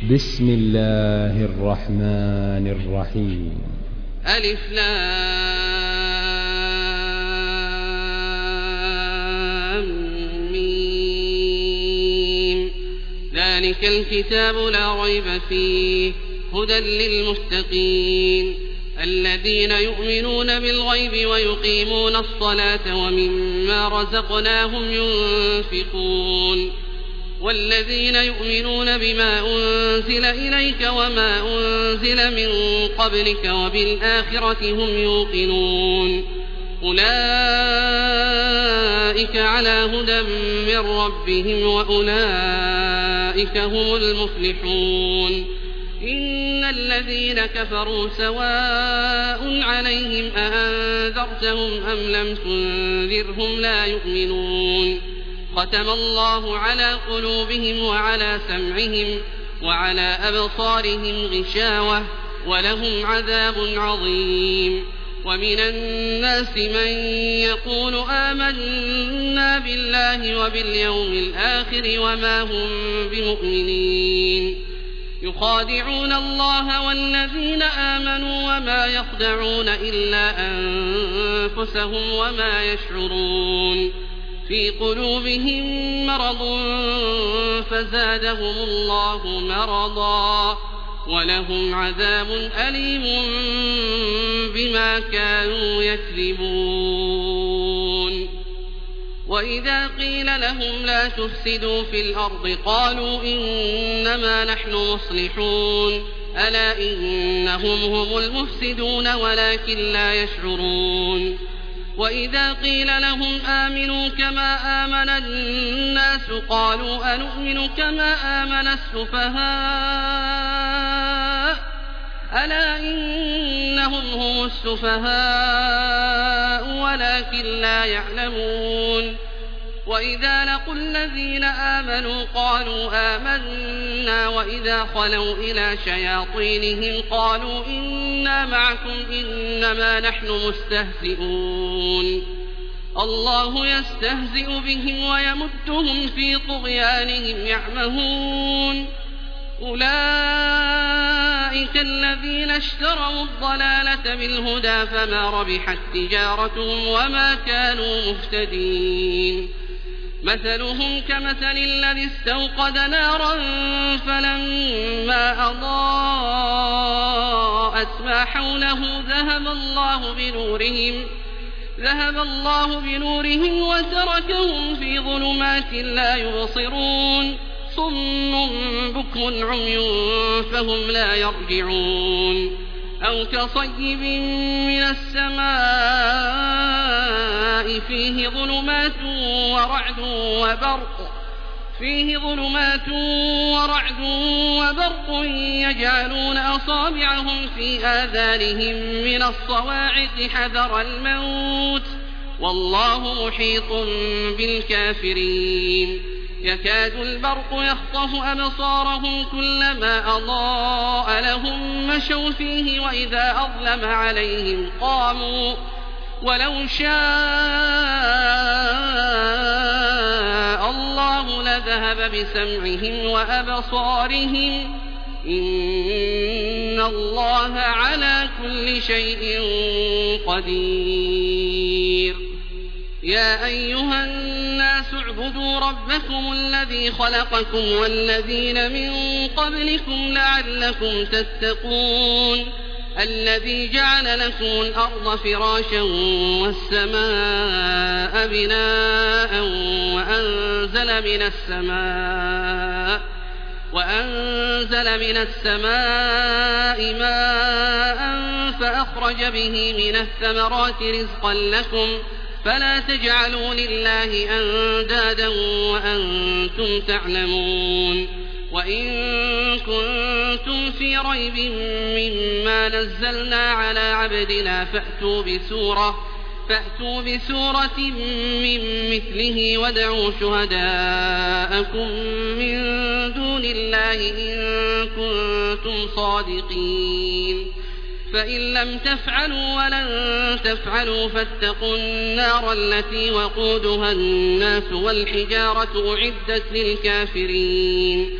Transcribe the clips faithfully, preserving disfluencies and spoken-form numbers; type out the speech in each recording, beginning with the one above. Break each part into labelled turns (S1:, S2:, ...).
S1: بسم الله الرحمن الرحيم.
S2: ألف لام ميم. ذلك الكتاب لا ريب فيه هدى للمتقين الذين يؤمنون بالغيب ويقيمون الصلاة ومما رزقناهم ينفقون والذين يؤمنون بما أنزل إليك وما أنزل من قبلك وبالآخرة هم يوقنون أولئك على هدى من ربهم وأولئك هم المفلحون. إن الذين كفروا سواء عليهم أأنذرتهم أم لم تنذرهم لا يؤمنون. ختم الله على قلوبهم وعلى سمعهم وعلى أبصارهم غشاوة ولهم عذاب عظيم. ومن الناس من يقول آمنا بالله وباليوم الآخر وما هم بمؤمنين يخادعون الله والذين آمنوا وما يخدعون إلا أنفسهم وما يشعرون. في قلوبهم مرض فزادهم الله مرضا ولهم عذاب أليم بما كانوا يكذبون. وإذا قيل لهم لا تفسدوا في الأرض قالوا إنما نحن مصلحون ألا إنهم هم المفسدون ولكن لا يشعرون. وإذا قيل لهم آمنوا كما آمن الناس قالوا أنؤمن كما آمن السفهاء ألا إنهم هم السفهاء ولكن لا يعلمون. وإذا لقوا الذين آمنوا قالوا آمنا وإذا خلوا إلى شياطينهم قالوا إنا معكم إنما نحن مستهزئون. الله يستهزئ بهم ويمدهم في طغيانهم يعمهون. أولئك الذين اشتروا الضلالة بالهدى فما ربحت تجارتهم وما كانوا مهتدين. مثلهم كمثل الذي استوقد نارا فلما أضاءت ما حوله ذهب الله بنورهم ذهب الله بنورهم وتركهم في ظلمات لا يبصرون. صم بكم عمي فهم لا يرجعون. أو كصيب من السماء فيه ظلمات ورعد وبرق فيه ظلمات ورعد وبرق يجعلون أصابعهم في آذانهم من الصواعق حذر الموت والله محيط بالكافرين. يكاد البرق يخطف أبصارهم كلما أضاء لهم مشوا فيه وإذا أظلم عليهم قاموا ولو شاء الله لذهب بسمعهم وأبصارهم إن الله على كل شيء قدير. يا أيها الناس اعبدوا ربكم الذي خلقكم والذين من قبلكم لعلكم تتقون الذي جعل لكم الأرض فراشا والسماء بناء وأنزل من السماء وأنزل من السماء ماء فأخرج به من الثمرات رزقا لكم فلا تجعلوا لله أندادا وأنتم تعلمون. وإن كنتم في ريب مما نزلنا على عبدنا فأتوا بسورة فأتوا بسورة من مثله وادعوا شهداءكم من دون الله إن كنتم صادقين. فإن لم تفعلوا ولن تفعلوا فاتقوا النار التي وقودها الناس والحجارة أعدت للكافرين.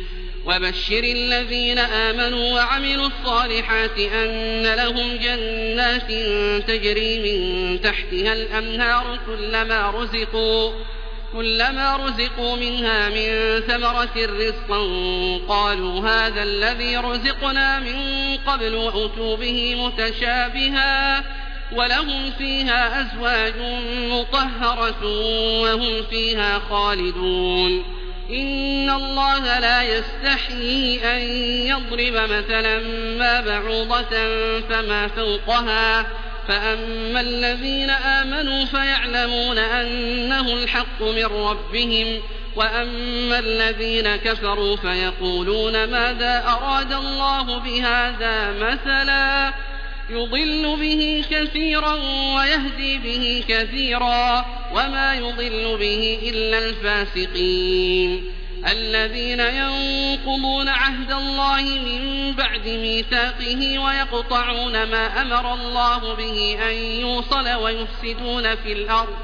S2: وبشر الذين آمنوا وعملوا الصالحات أن لهم جنات تجري من تحتها الأنهار كلما رزقوا, كلما رزقوا منها من ثمرة رزقا قالوا هذا الذي رزقنا من قبل وأتوا به متشابها ولهم فيها أزواج مطهرة وهم فيها خالدون إن الله لا يستحيي أن يضرب مثلا ما بعوضة فما فوقها فأما الذين آمنوا فيعلمون أنه الحق من ربهم وأما الذين كفروا فيقولون ماذا أراد الله بهذا مثلا يضل به كثيرا ويهدي به كثيرا وما يضل به إلا الفاسقين الذين ينقضون عهد الله من بعد ميثاقه ويقطعون ما أمر الله به أن يوصل ويفسدون في الأرض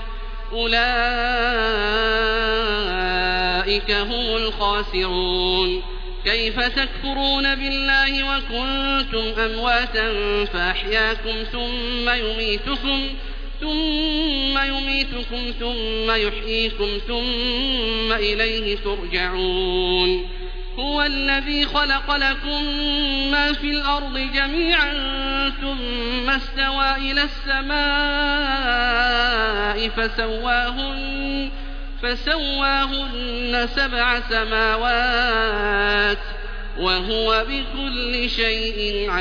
S2: أولئك هم الخاسرون كيف تكفرون بالله وكنتم أمواتا فأحياكم ثم يميتكم ثم يميتكم ثم يحييكم ثم إليه ترجعون هو الذي خلق لكم ما في الأرض جميعا ثم استوى إلى السماء فسواهن فسواهن سبع سماوات وهو بكل شيء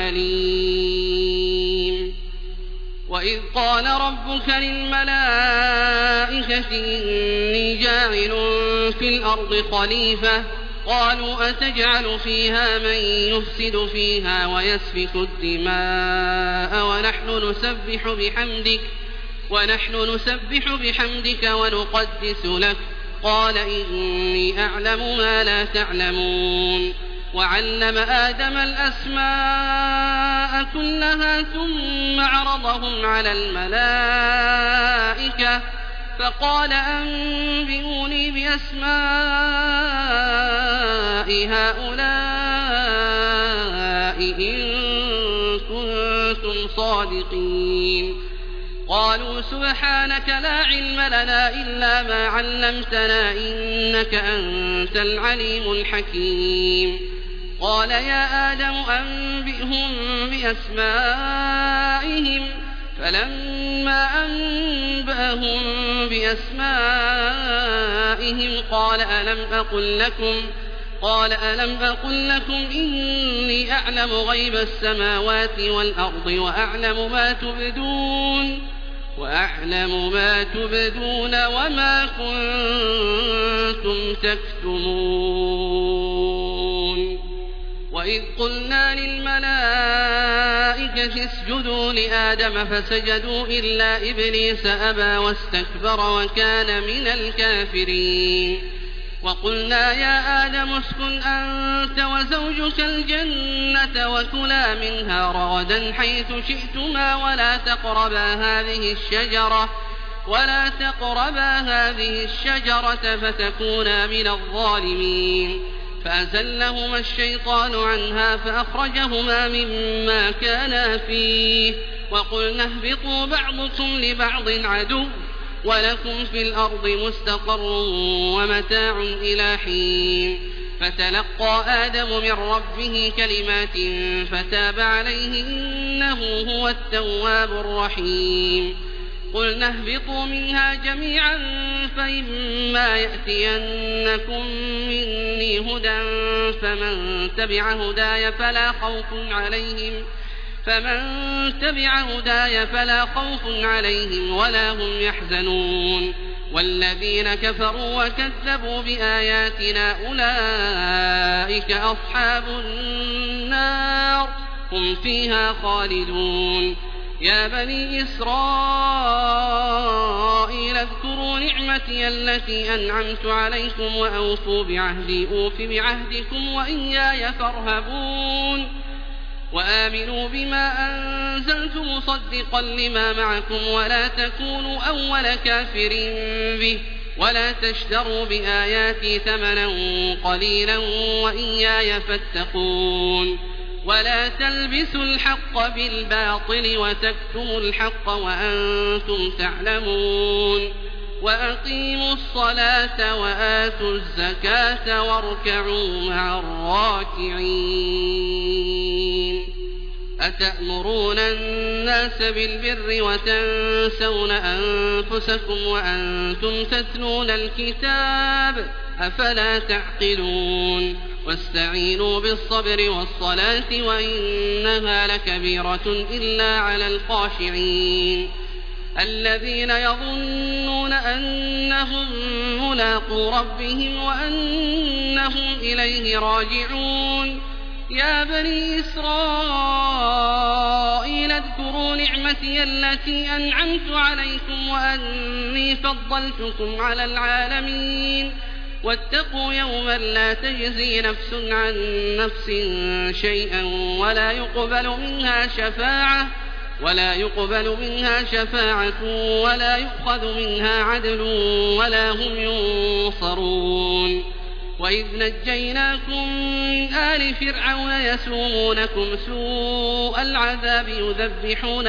S2: عليم وإذ قال ربك للملائكة إني جاعل في الأرض خليفة قالوا أتجعل فيها من يفسد فيها ويسفك الدماء ونحن نسبح بحمدك ونحن نسبح بحمدك ونقدس لك قال إني أعلم ما لا تعلمون وعلم آدم الأسماء كلها ثم عرضهم على الملائكة فقال أنبئوني بأسماء هؤلاء إن كنتم صادقين قالوا سبحانك لا علم لنا إلا ما علمتنا إنك أنت العليم الحكيم قال يا آدم أنبئهم بأسمائهم فلما أنبأهم بأسمائهم قال ألم أقل لكم قال ألم أقل لكم إني أعلم غيب السماوات والأرض وأعلم ما تبدون وأعلم ما تبدون وما كنتم تكتمون وإذ قلنا للملائكة اسجدوا لآدم فسجدوا إلا إبليس أبى واستكبر وكان من الكافرين وقلنا يا آدم اسكن أنت وزوجك الجنة وكلا منها رغدا حيث شئتما ولا تقربا هذه الشجرة ولا تقربا هذه الشجرة فتكونا من الظالمين فأزلهما الشيطان عنها فأخرجهما مما كانا فيه وقلنا اهبطوا بعضكم لبعض عدو ولكم في الأرض مستقر ومتاع إلى حين فتلقى آدم من ربه كلمات فتاب عليه إنه هو التواب الرحيم قلنا اهبطوا منها جميعا فإما يأتينكم مني هدى فمن تبع هداي فلا خوف عليهم فمن تبع هداي فلا خوف عليهم ولا هم يحزنون والذين كفروا وكذبوا بآياتنا أولئك أصحاب النار هم فيها خالدون يا بني إسرائيل اذكروا نعمتي التي أنعمت عليكم وأوفوا بعهدي أوف بعهدكم وإياي فارهبون وآمنوا بما أنزلت مصدقا لما معكم ولا تكونوا أول كافر به ولا تشتروا بآياتي ثمنا قليلا وإياي فاتقون ولا تلبسوا الحق بالباطل وتكتموا الحق وأنتم تعلمون وأقيموا الصلاة وآتوا الزكاة واركعوا مع الراكعين أتأمرون الناس بالبر وتنسون أنفسكم وأنتم تتلون الكتاب أفلا تعقلون واستعينوا بالصبر والصلاة وإنها لكبيرة إلا على الخاشعين الذين يظنون أنهم ملاقو ربهم وأنهم إليه راجعون يا بني إسرائيل اذكروا نعمتي التي أنعمت عليكم وأني فضلتكم على العالمين واتقوا يوما لا تجزي نفس عن نفس شيئا ولا يقبل منها شفاعة ولا يقبل منها شفاعة ولا يؤخذ منها عدل ولا هم ينصرون وإذ نجيناكم من آل فرعون يسومونكم سوء العذاب يذبحون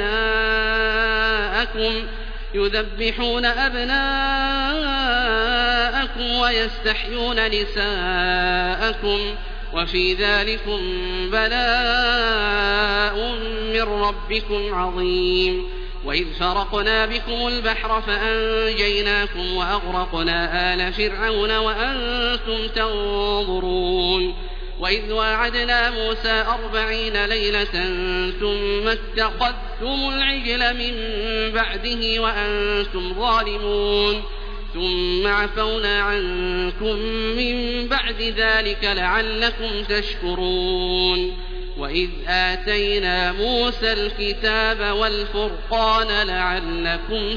S2: أبناءكم يذبحون أبناءكم ويستحيون نساءكم وفي ذلكم بلاء من ربكم عظيم وإذ فرقنا بكم البحر فأنجيناكم وأغرقنا آل فرعون وأنتم تنظرون وإذ واعدنا موسى أربعين ليلة ثم اتخذتم العجل من بعده وأنتم ظالمون ثم عفونا عنكم من بعد ذلك لعلكم تشكرون وإذ آتينا موسى الكتاب والفرقان لعلكم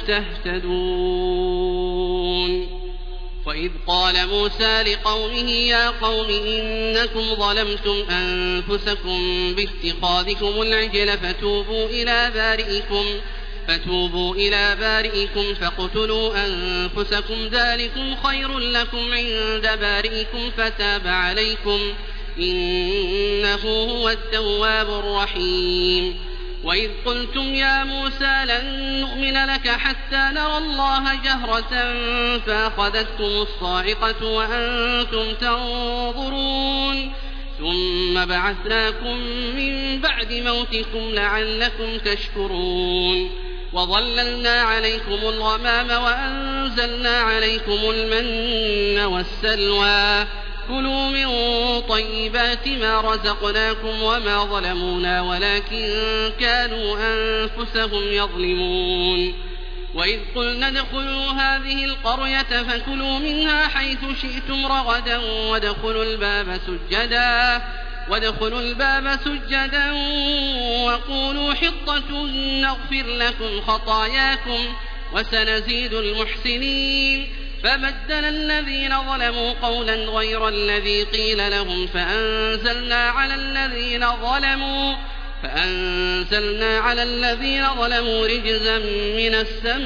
S2: تهتدون وإذ قال موسى لقومه يا قوم إنكم ظلمتم أنفسكم باتخاذكم العجل فتوبوا إلى بارئكم فتوبوا إلى بارئكم فاقتلوا أنفسكم ذلكم خير لكم عند بارئكم فتاب عليكم إنه هو التواب الرحيم وإذ قلتم يا موسى لن نؤمن لك حتى نرى الله جهرة فأخذتكم الصاعقة وأنتم تنظرون ثم بعثناكم من بعد موتكم لعلكم تشكرون وظللنا عليكم الغمام وأنزلنا عليكم المن والسلوى كلوا من طيبات ما رزقناكم وما ظلمونا ولكن كانوا أنفسهم يظلمون وإذ قلنا ادخلوا هذه القرية فكلوا منها حيث شئتم رغدا وادخلوا الباب سجدا وادخلوا الباب سجدا وقولوا حطة نغفر لكم خطاياكم وسنزيد المحسنين فبدل الذين ظلموا قولا غير الذي قيل لهم فأنزلنا على الذين ظلموا فأنزلنا على الذين ظلموا رجزا من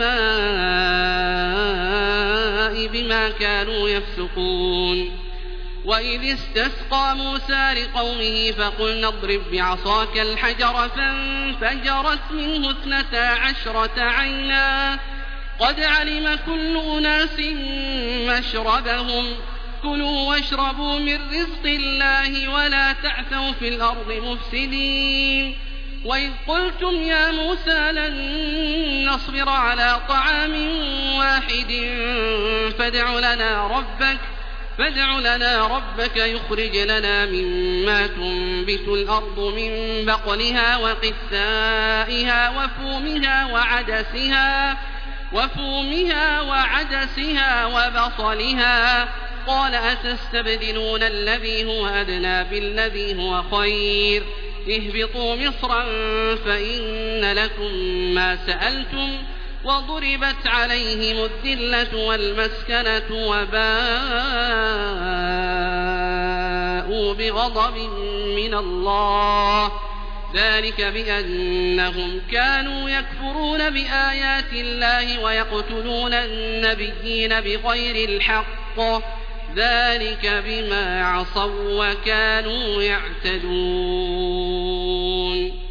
S2: السماء بما كانوا يفسقون وإذ استسقى موسى لقومه فقلنا اضرب بعصاك الحجر فانفجرت منه اثنتا عشرة عينا قد علم كل أناس مشربهم كلوا واشربوا من رزق الله ولا تعثوا في الأرض مفسدين وإذ قلتم يا موسى لن نصبر على طعام واحد فادع لنا ربك فادع لنا ربك يخرج لنا مما تنبت الأرض من بقلها وقثائها وفومها وعدسها وفومها وعدسها وبصلها قال أتستبدلون الذي هو أدنى بالذي هو خير اهبطوا مصرا فإن لكم ما سألتم وضربت عليهم الذلة والمسكنة وباءوا بغضب من الله ذلك بأنهم كانوا يكفرون بآيات الله ويقتلون النبيين بغير الحق ذلك بما عصوا وكانوا يعتدون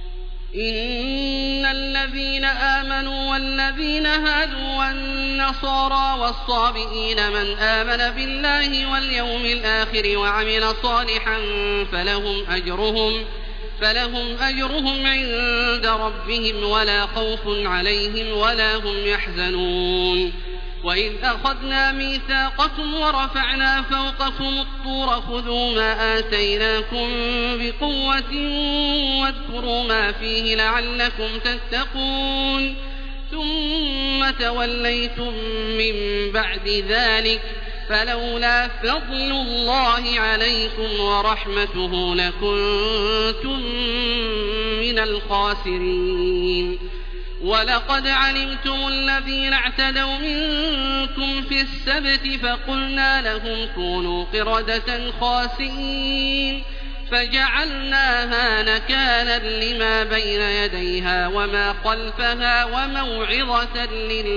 S2: إن الذين آمنوا والذين هادوا والنصارى والصابئين من آمن بالله واليوم الآخر وعمل صالحا فلهم أجرهم فلهم أجرهم عند ربهم ولا خوف عليهم ولا هم يحزنون وإذ أخذنا ميثاقكم ورفعنا فوقكم الطور خذوا ما آتيناكم بقوة واذكروا ما فيه لعلكم تتقون ثم توليتم من بعد ذلك فلولا فضل الله عليكم ورحمته لكنتم من الخاسرين ولقد علمتم الذين اعتدوا منكم في السبت فقلنا لهم كونوا قردة خاسئين فجعلناها نكالا لما بين يديها وما خلفها وموعظة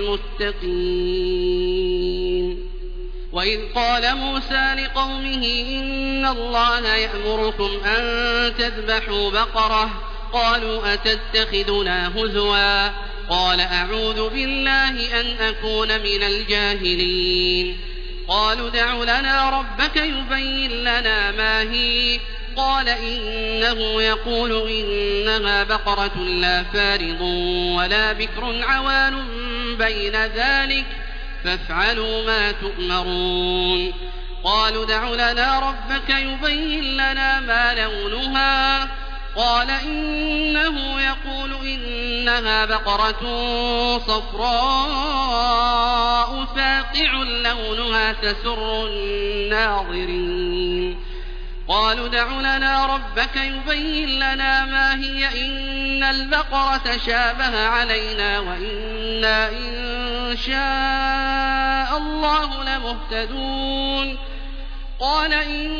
S2: للمتقين وإذ قال موسى لقومه إن الله يأمركم أن تذبحوا بقرة قالوا أتتخذنا هزوا قال أعوذ بالله أن أكون من الجاهلين قالوا ادع لنا ربك يبين لنا ما هي قال إنه يقول إنها بقرة لا فارض ولا بكر عوان بين ذلك فافعلوا ما تؤمرون قالوا ادع لنا ربك يبين لنا ما لونها قال إنه يقول إنها بقرة صفراء فاقع لونها تسر الناظرين قالوا ادع لنا ربك يبين لنا ما هي إن البقرة شابه علينا وإنا إن شاء الله لمهتدون قال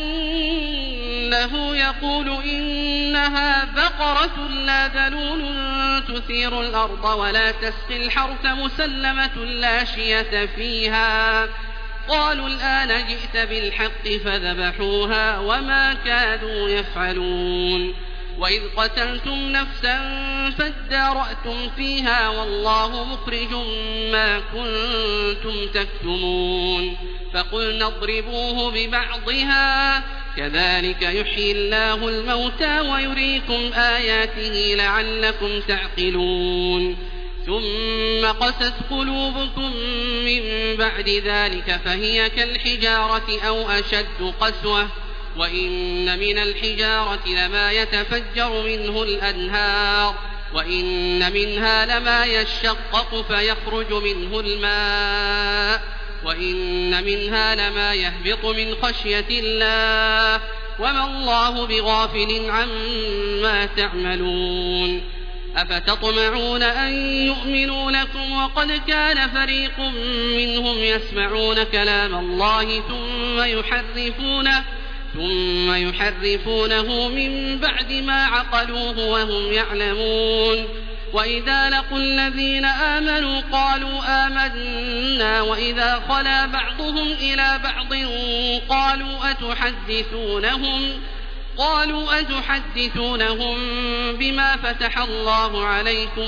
S2: إنه يقول إنها بقرة لا ذلول تثير الأرض ولا تسقي الحرث مسلمة لا شية فيها قالوا الآن جئت بالحق فذبحوها وما كادوا يفعلون وإذ قتلتم نفسا فادارأتم فيها والله مخرج ما كنتم تكتمون فقلنا اضربوه ببعضها كذلك يحيي الله الموتى ويريكم آياته لعلكم تعقلون ثم قست قلوبكم من بعد ذلك فهي كالحجارة أو أشد قسوة وإن من الحجارة لما يتفجر منه الأنهار وإن منها لما يشقق فيخرج منه الماء وإن منها لما يهبط من خشية الله وما الله بغافل عما تعملون أفتطمعون أن يؤمنوا لكم وقد كان فريق منهم يسمعون كلام الله ثم يحرفونه ثم يحرفونه من بعد ما عقلوه وهم يعلمون وإذا لقوا الذين آمنوا قالوا آمنا وإذا خلا بعضهم إلى بعض قالوا أتحدثونهم قالوا أتحدثونهم بما فتح الله عليكم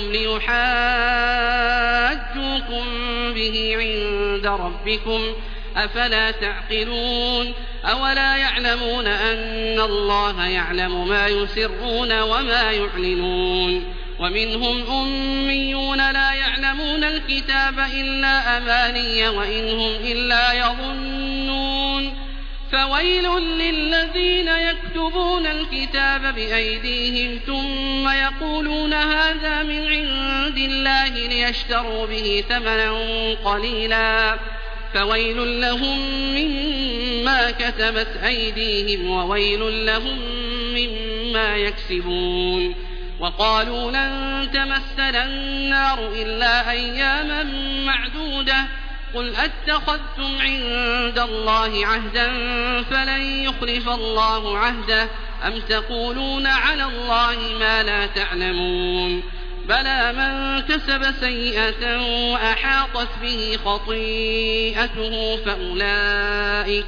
S2: ليحاجوكم به عند ربكم أفلا تعقلون أولا يعلمون أن الله يعلم ما يسرون وما يعلنون ومنهم أميون لا يعلمون الكتاب إلا أماني وإن هم إلا يظنون فويل للذين يكتبون الكتاب بأيديهم ثم يقولون هذا من عند الله ليشتروا به ثمنا قليلا فويل لهم مما كتبت أيديهم وويل لهم مما يكسبون وقالوا لن تمسنا النار إلا أياما معدودة قل أتخذتم عند الله عهدا فلن يخلف الله عهده أم تقولون على الله ما لا تعلمون بلى من كسب سيئة وأحاطت به خطيئته فأولئك,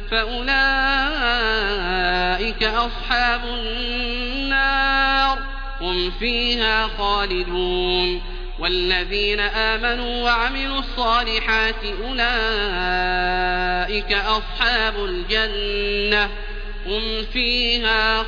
S2: فأولئك أصحاب النار هم فيها خالدون والذين آمنوا وعملوا الصالحات أولئك أصحاب الجنة هم فيها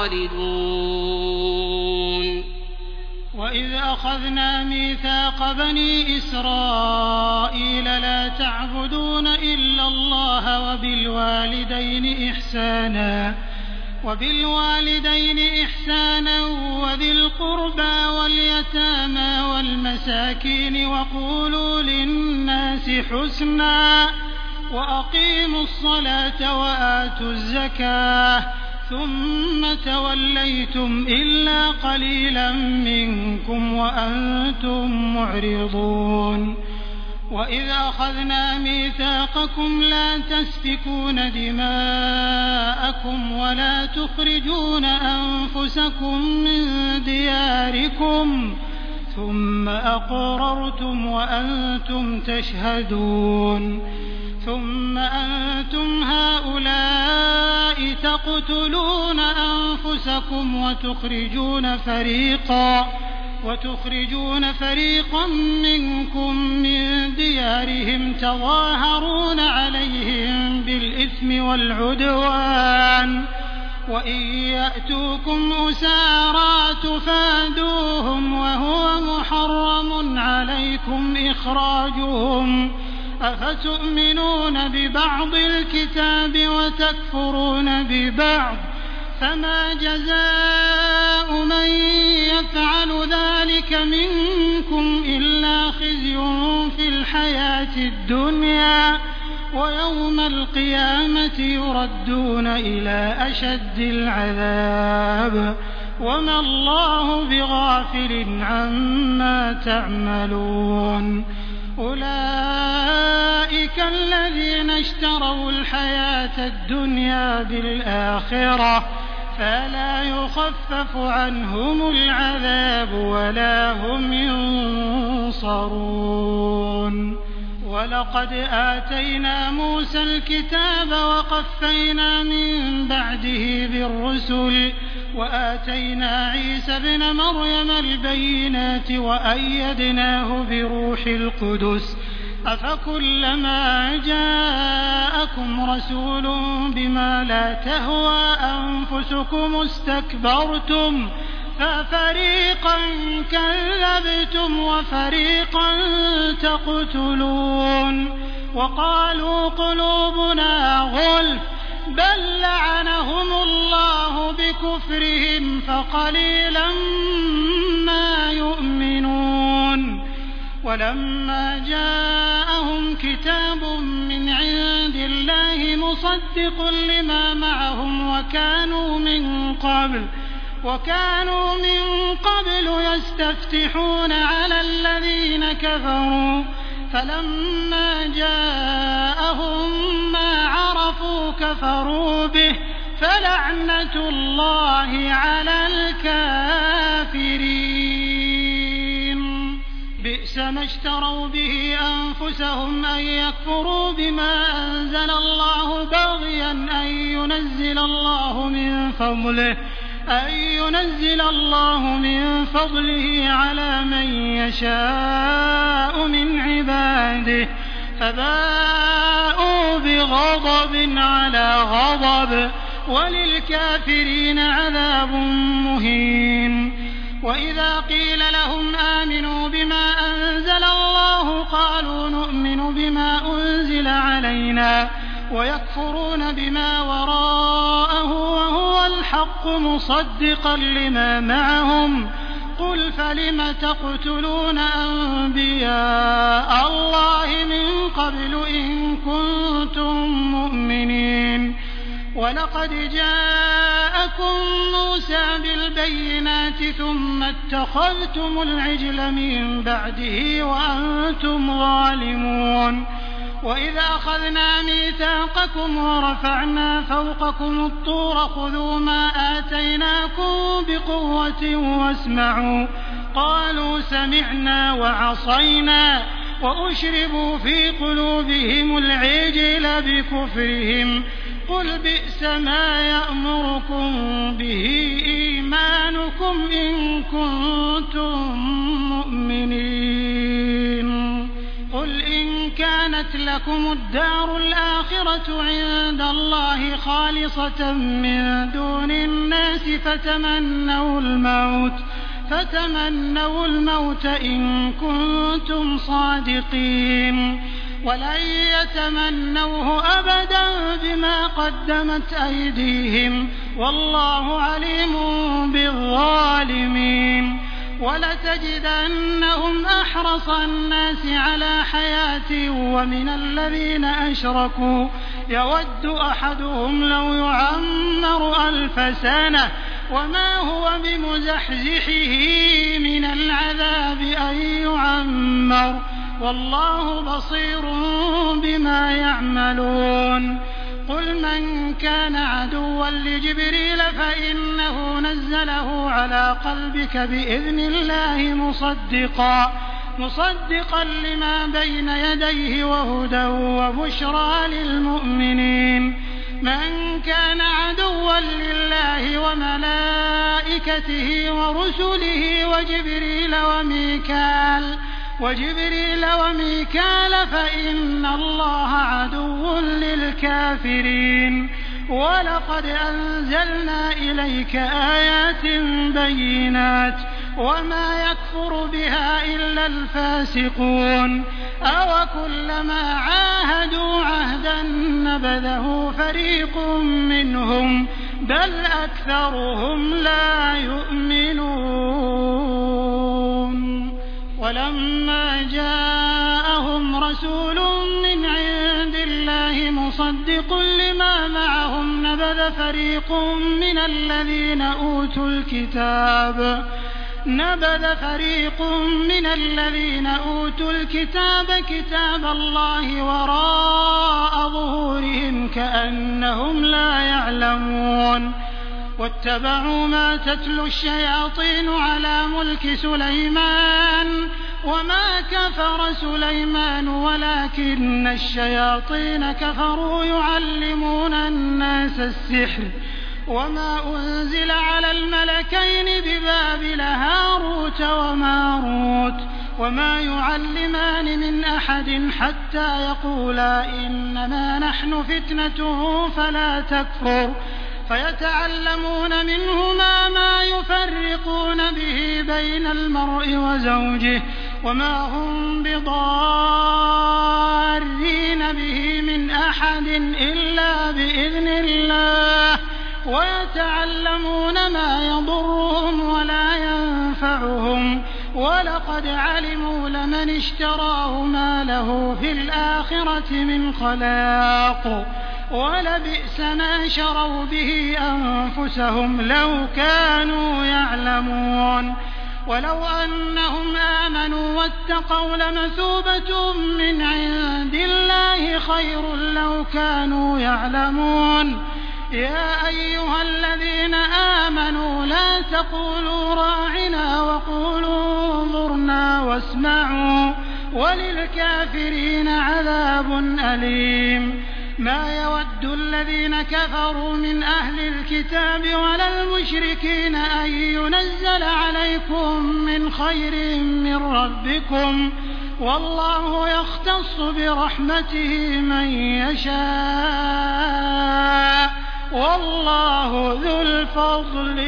S2: خالدون.
S3: وإذ أخذنا ميثاق بني إسرائيل لا تعبدون إلا الله وبالوالدين إحسانا وبالوالدين إحسانا وذي القربى واليتامى والمساكين وقولوا للناس حسنا وأقيموا الصلاة وآتوا الزكاة ثم توليتم إلا قليلا منكم وأنتم معرضون. وإذ أخذنا ميثاقكم لا تسفكون دماءكم ولا تخرجون أنفسكم من دياركم ثم أقررتم وأنتم تشهدون ثم أنتم هؤلاء تقتلون أنفسكم وتخرجون فريقا وتخرجون فريقا منكم من ديارهم تظاهرون عليهم بالإثم والعدوان وإن يأتوكم أسارى تفادوهم وهو محرم عليكم إخراجهم أفتؤمنون ببعض الكتاب وتكفرون ببعض فما جزاء من يفعل ذلك منكم إلا خزي في الحياة الدنيا ويوم القيامة يردون إلى أشد العذاب وما الله بغافل عما تعملون. أولئك الذين اشتروا الحياة الدنيا بالآخرة فلا يخفف عنهم العذاب ولا هم ينصرون. ولقد آتينا موسى الكتاب وقفينا من بعده بالرسل وآتينا عيسى ابن مريم البينات وأيدناه بروح القدس أفكلما جاءكم رسول بما لا تهوى أنفسكم استكبرتم ففريقا كذبتم وفريقا تقتلون وقالوا قلوبنا غلف بل لعنهم الله بكفرهم فقليلا ما يؤمنون. ولما جاءهم كتاب من عند الله مصدق لما معهم وكانوا من قبل وكانوا من قبل يستفتحون على الذين كفروا فلما جاءهم ما عرفوا كفروا به فلعنة الله على الكافرين. بئس ما اشتروا به أنفسهم أن يكفروا بما أنزل الله بغيا أن ينزل الله من فضله أن ينزل الله من فضله على من يشاء من عباده فباءوا بغضب على غضب وللكافرين عذاب مهين. وإذا قيل لهم آمنوا بما أنزل الله قالوا نؤمن بما أنزل علينا ويكفرون بما وراءه وهو الحق مصدقا لما معهم قل فلم تقتلون أنبياء الله من قبل إن كنتم مؤمنين. ولقد جاءكم موسى بالبينات ثم اتخذتم العجل من بعده وأنتم ظالمون وإذا أخذنا ميثاقكم ورفعنا فوقكم الطور خذوا ما آتيناكم بقوة واسمعوا قالوا سمعنا وعصينا وأشربوا في قلوبهم العجل بكفرهم قل بئس ما يأمركم به إيمانكم إن كنتم مؤمنين قل إن كانت لكم الدار الآخرة عند الله خالصة من دون الناس فتمنوا الموت فتمنوا الموت إن كنتم صادقين ولن يتمنوه أبدا بما قدمت أيديهم والله عليم بالظالمين ولتجدنهم أحرص الناس على حياة ومن الذين أشركوا يود أحدهم لو يعمر ألف سنة وما هو بمزحزحه من العذاب أن يعمر والله بصير بما يعملون قل من كان عدوا لجبريل فإنه نزله على قلبك بإذن الله مصدقا مصدقا لما بين يديه وهدى وبشرى للمؤمنين من كان عدوا لله وملائكته ورسله وجبريل وميكال وجبريل وميكال فإن الله عدو للكافرين ولقد أنزلنا إليك آيات بينات وما يكفر بها إلا الفاسقون أوكلما عاهدوا عهدا نبذه فريق منهم بل أكثرهم لا يؤمنون ولما جاءهم رسول من عند الله مصدق لما معهم نبذ فريق من الذين أوتوا الكتاب نبذ فريق من الذين أوتوا الكتاب كتاب الله وراء ظهورهم كأنهم لا يعلمون واتبعوا ما تتلو الشياطين على ملك سليمان وما كفر سليمان ولكن الشياطين كفروا يعلمون الناس السحر وما أنزل على الملكين ببابل هاروت وماروت وما يعلمان من أحد حتى يقولا إنما نحن فتنة فلا تكفر فيتعلمون منهما ما يفرقون به بين المرء وزوجه وما هم بضارين به من أحد إلا بإذن الله ويتعلمون ما يضرهم ولا ينفعهم ولقد علموا لمن اشتراه ما له في الآخرة من خلاق ولبئس ما شروا به أنفسهم لو كانوا يعلمون ولو أنهم آمنوا واتقوا لمثوبة من عند الله خير لو كانوا يعلمون يا أيها الذين آمنوا لا تقولوا راعنا وقولوا انظرنا واسمعوا وللكافرين عذاب أليم ما يود الذين كفروا من أهل الكتاب ولا المشركين أن ينزل عليكم من خير من ربكم والله يختص برحمته من يشاء والله ذو الفضل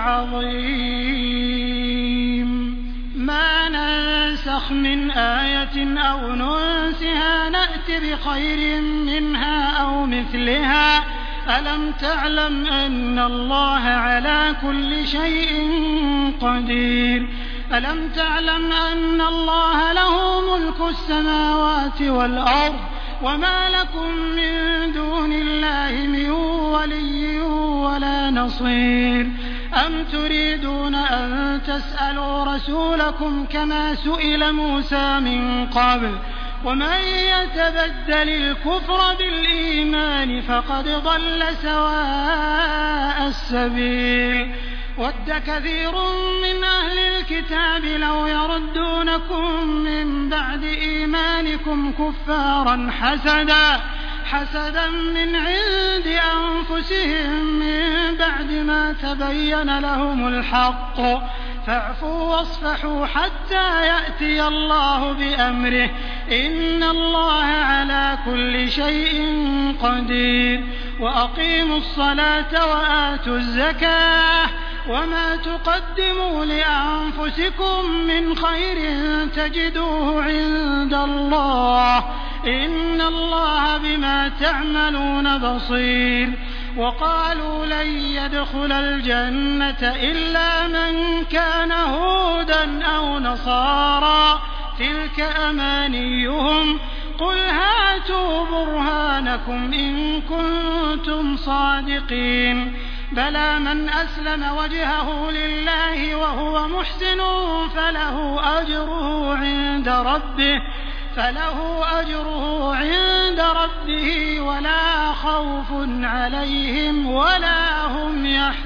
S3: العظيم ما ننسخ من آية أو ننسها نأت بخير منها أو مثلها ألم تعلم أن الله على كل شيء قدير ألم تعلم أن الله له ملك السماوات والأرض وما لكم من دون الله من ولي ولا نصير أم تريدون أن تسألوا رسولكم كما سئل موسى من قبل ومن يتبدل الكفر بالإيمان فقد ضل سواء السبيل ود كثير من أهل الكتاب لو يردونكم من بعد إيمانكم كفارا حسدا حسدا من عند أنفسهم من بعد ما تبين لهم الحق فاعفوا واصفحوا حتى يأتي الله بأمره إن الله على كل شيء قدير وأقيموا الصلاة وآتوا الزكاة وما تقدموا لأنفسكم من خير تجدوه عند الله إن الله بما تعملون بصير وقالوا لن يدخل الجنة إلا من كان هودا أو نصارى تلك أمانيهم قل هاتوا برهانكم إن كنتم صادقين بلى من أسلم وجهه لله وهو محسن فله أجره عند ربه فله أجره عند ربه ولا خوف عليهم ولا هم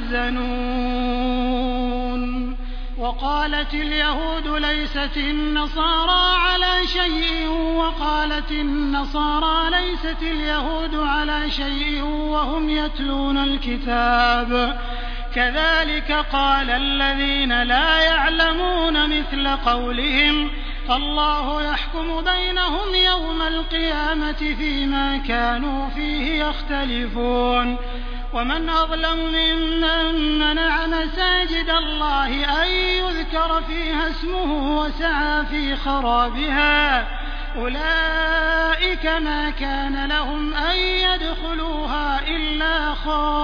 S3: يحزنون وقالت اليهود ليست النصارى على شيء وقالت النصارى ليست اليهود على شيء وهم يتلون الكتاب كذلك قال الذين لا يعلمون مثل قولهم فالله يحكم بينهم يوم القيامة فيما كانوا فيه يختلفون ومن أظلم ممن منع مساجد الله أن يذكر فيها اسمه وسعى في خرابها أولئك ما كان لهم أن يدخلوها إلا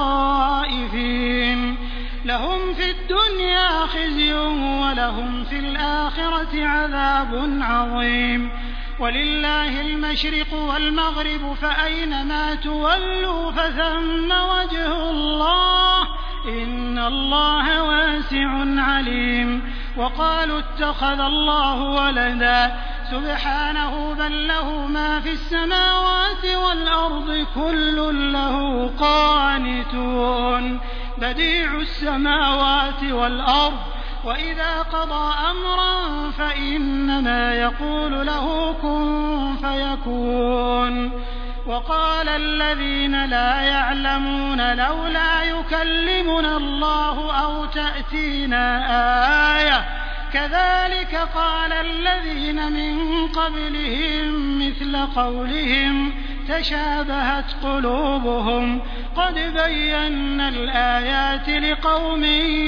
S3: خائفين لهم في الدنيا خزي ولهم في الآخرة عذاب عظيم ولله المشرق والمغرب فأينما تولوا فثم وجه الله إن الله واسع عليم وقالوا اتخذ الله ولدا سبحانه بل له ما في السماوات والأرض كل له قانتون بديع السماوات والأرض وإذا قضى أمرا فإنما يقول له كن فيكون وقال الذين لا يعلمون لولا يكلمنا الله أو تأتينا آية كذلك قال الذين من قبلهم مثل قولهم تشابهت قلوبهم قد بينا الآيات لقوم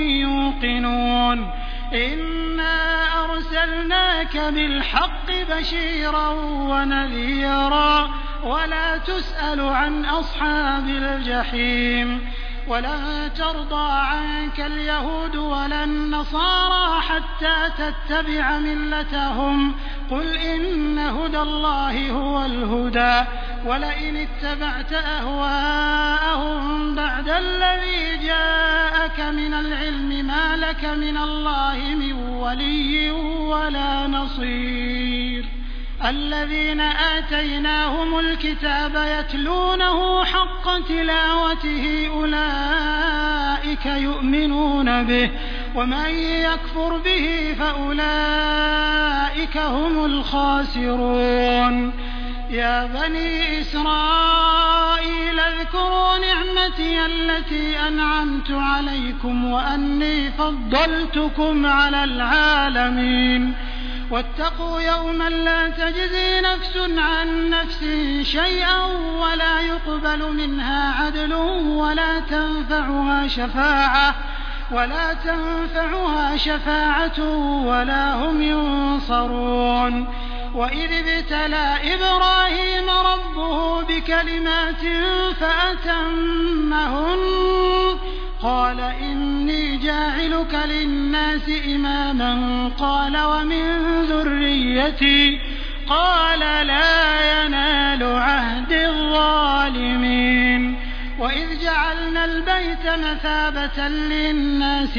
S3: يوقنون إنا أرسلناك بالحق بشيرا ونذيرا ولا تسأل عن أصحاب الجحيم ولن ترضى عنك اليهود ولا النصارى حتى تتبع ملتهم قل إن هدى الله هو الهدى ولئن اتبعت أهواءهم بعد الذي جاءك من العلم ما لك من الله من ولي ولا نصير الذين آتيناهم الكتاب يتلونه حق تلاوته أولئك يؤمنون به ومن يكفر به فأولئك هم الخاسرون يا بني إسرائيل اذكروا نعمتي التي أنعمت عليكم وأني فضلتكم على العالمين واتقوا يوما لا تجزي نفس عن نفس شيئا ولا يقبل منها عدل ولا تنفعها شفاعة ولا تنفعها شفاعة ولا هم ينصرون وإذ ابتلى إبراهيم ربه بكلمات فأتمهن قال إني جاعلك للناس إماما قال ومن ذريتي قال لا ينال عهد الظالمين وإذ جعلنا البيت مثابة للناس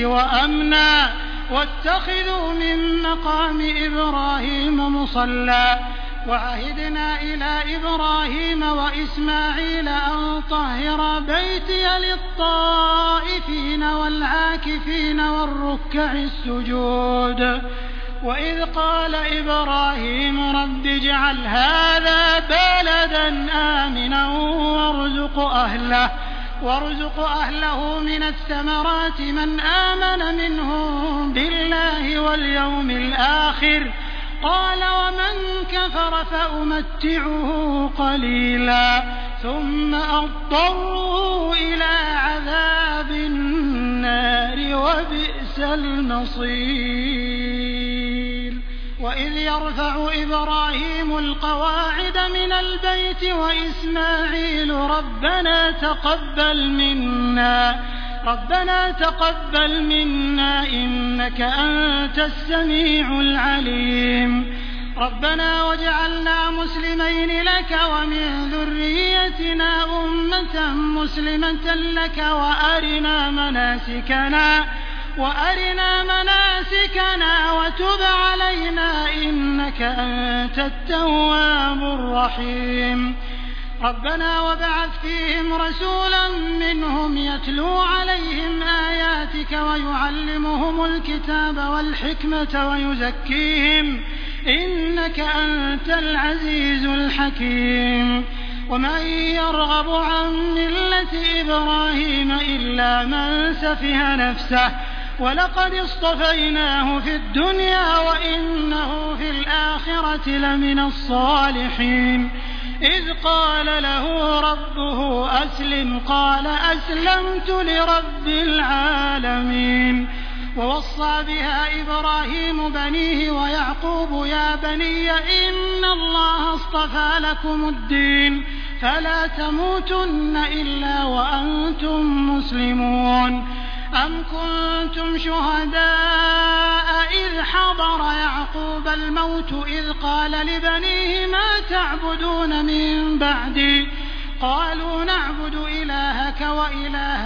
S3: وأمنا واتخذوا من مقام إبراهيم مصلى وعهدنا إلى إبراهيم وإسماعيل أن طهر بيتي للطائفين والعاكفين والركع السجود وإذ قال إبراهيم رب اجعل هذا بلدا آمنا وارزق أهله وارزق أهله من الثمرات من آمن منهم بالله واليوم الآخر قال ومن كفر فأمتعه قليلا ثم أضطره إلى عذاب النار وبئس المصير وإذ يرفع إبراهيم القواعد من البيت وإسماعيل ربنا تقبل منا ربنا تقبل منا إنك أنت السميع العليم ربنا واجعلنا مسلمين لك ومن ذريتنا أمة مسلمة لك وأرنا مناسكنا وأرنا مناسكنا وتب علينا إنك أنت التواب الرحيم ربنا وابعث فيهم رسولا منهم يتلو عليهم آياتك ويعلمهم الكتاب والحكمة ويزكيهم إنك أنت العزيز الحكيم ومن يرغب عن ملة إبراهيم إلا من سفه نفسه ولقد اصطفيناه في الدنيا وإنه في الآخرة لمن الصالحين إذ قال له ربه أسلم قال أسلمت لرب العالمين ووصى بها إبراهيم بنيه ويعقوب يا بني إن الله اصطفى لكم الدين فلا تموتن إلا وأنتم مسلمون أم كنتم شهداء إذ حضر يعقوب الموت إذ قال لبنيه ما تعبدون من بعدي قالوا نعبد إلهك وإله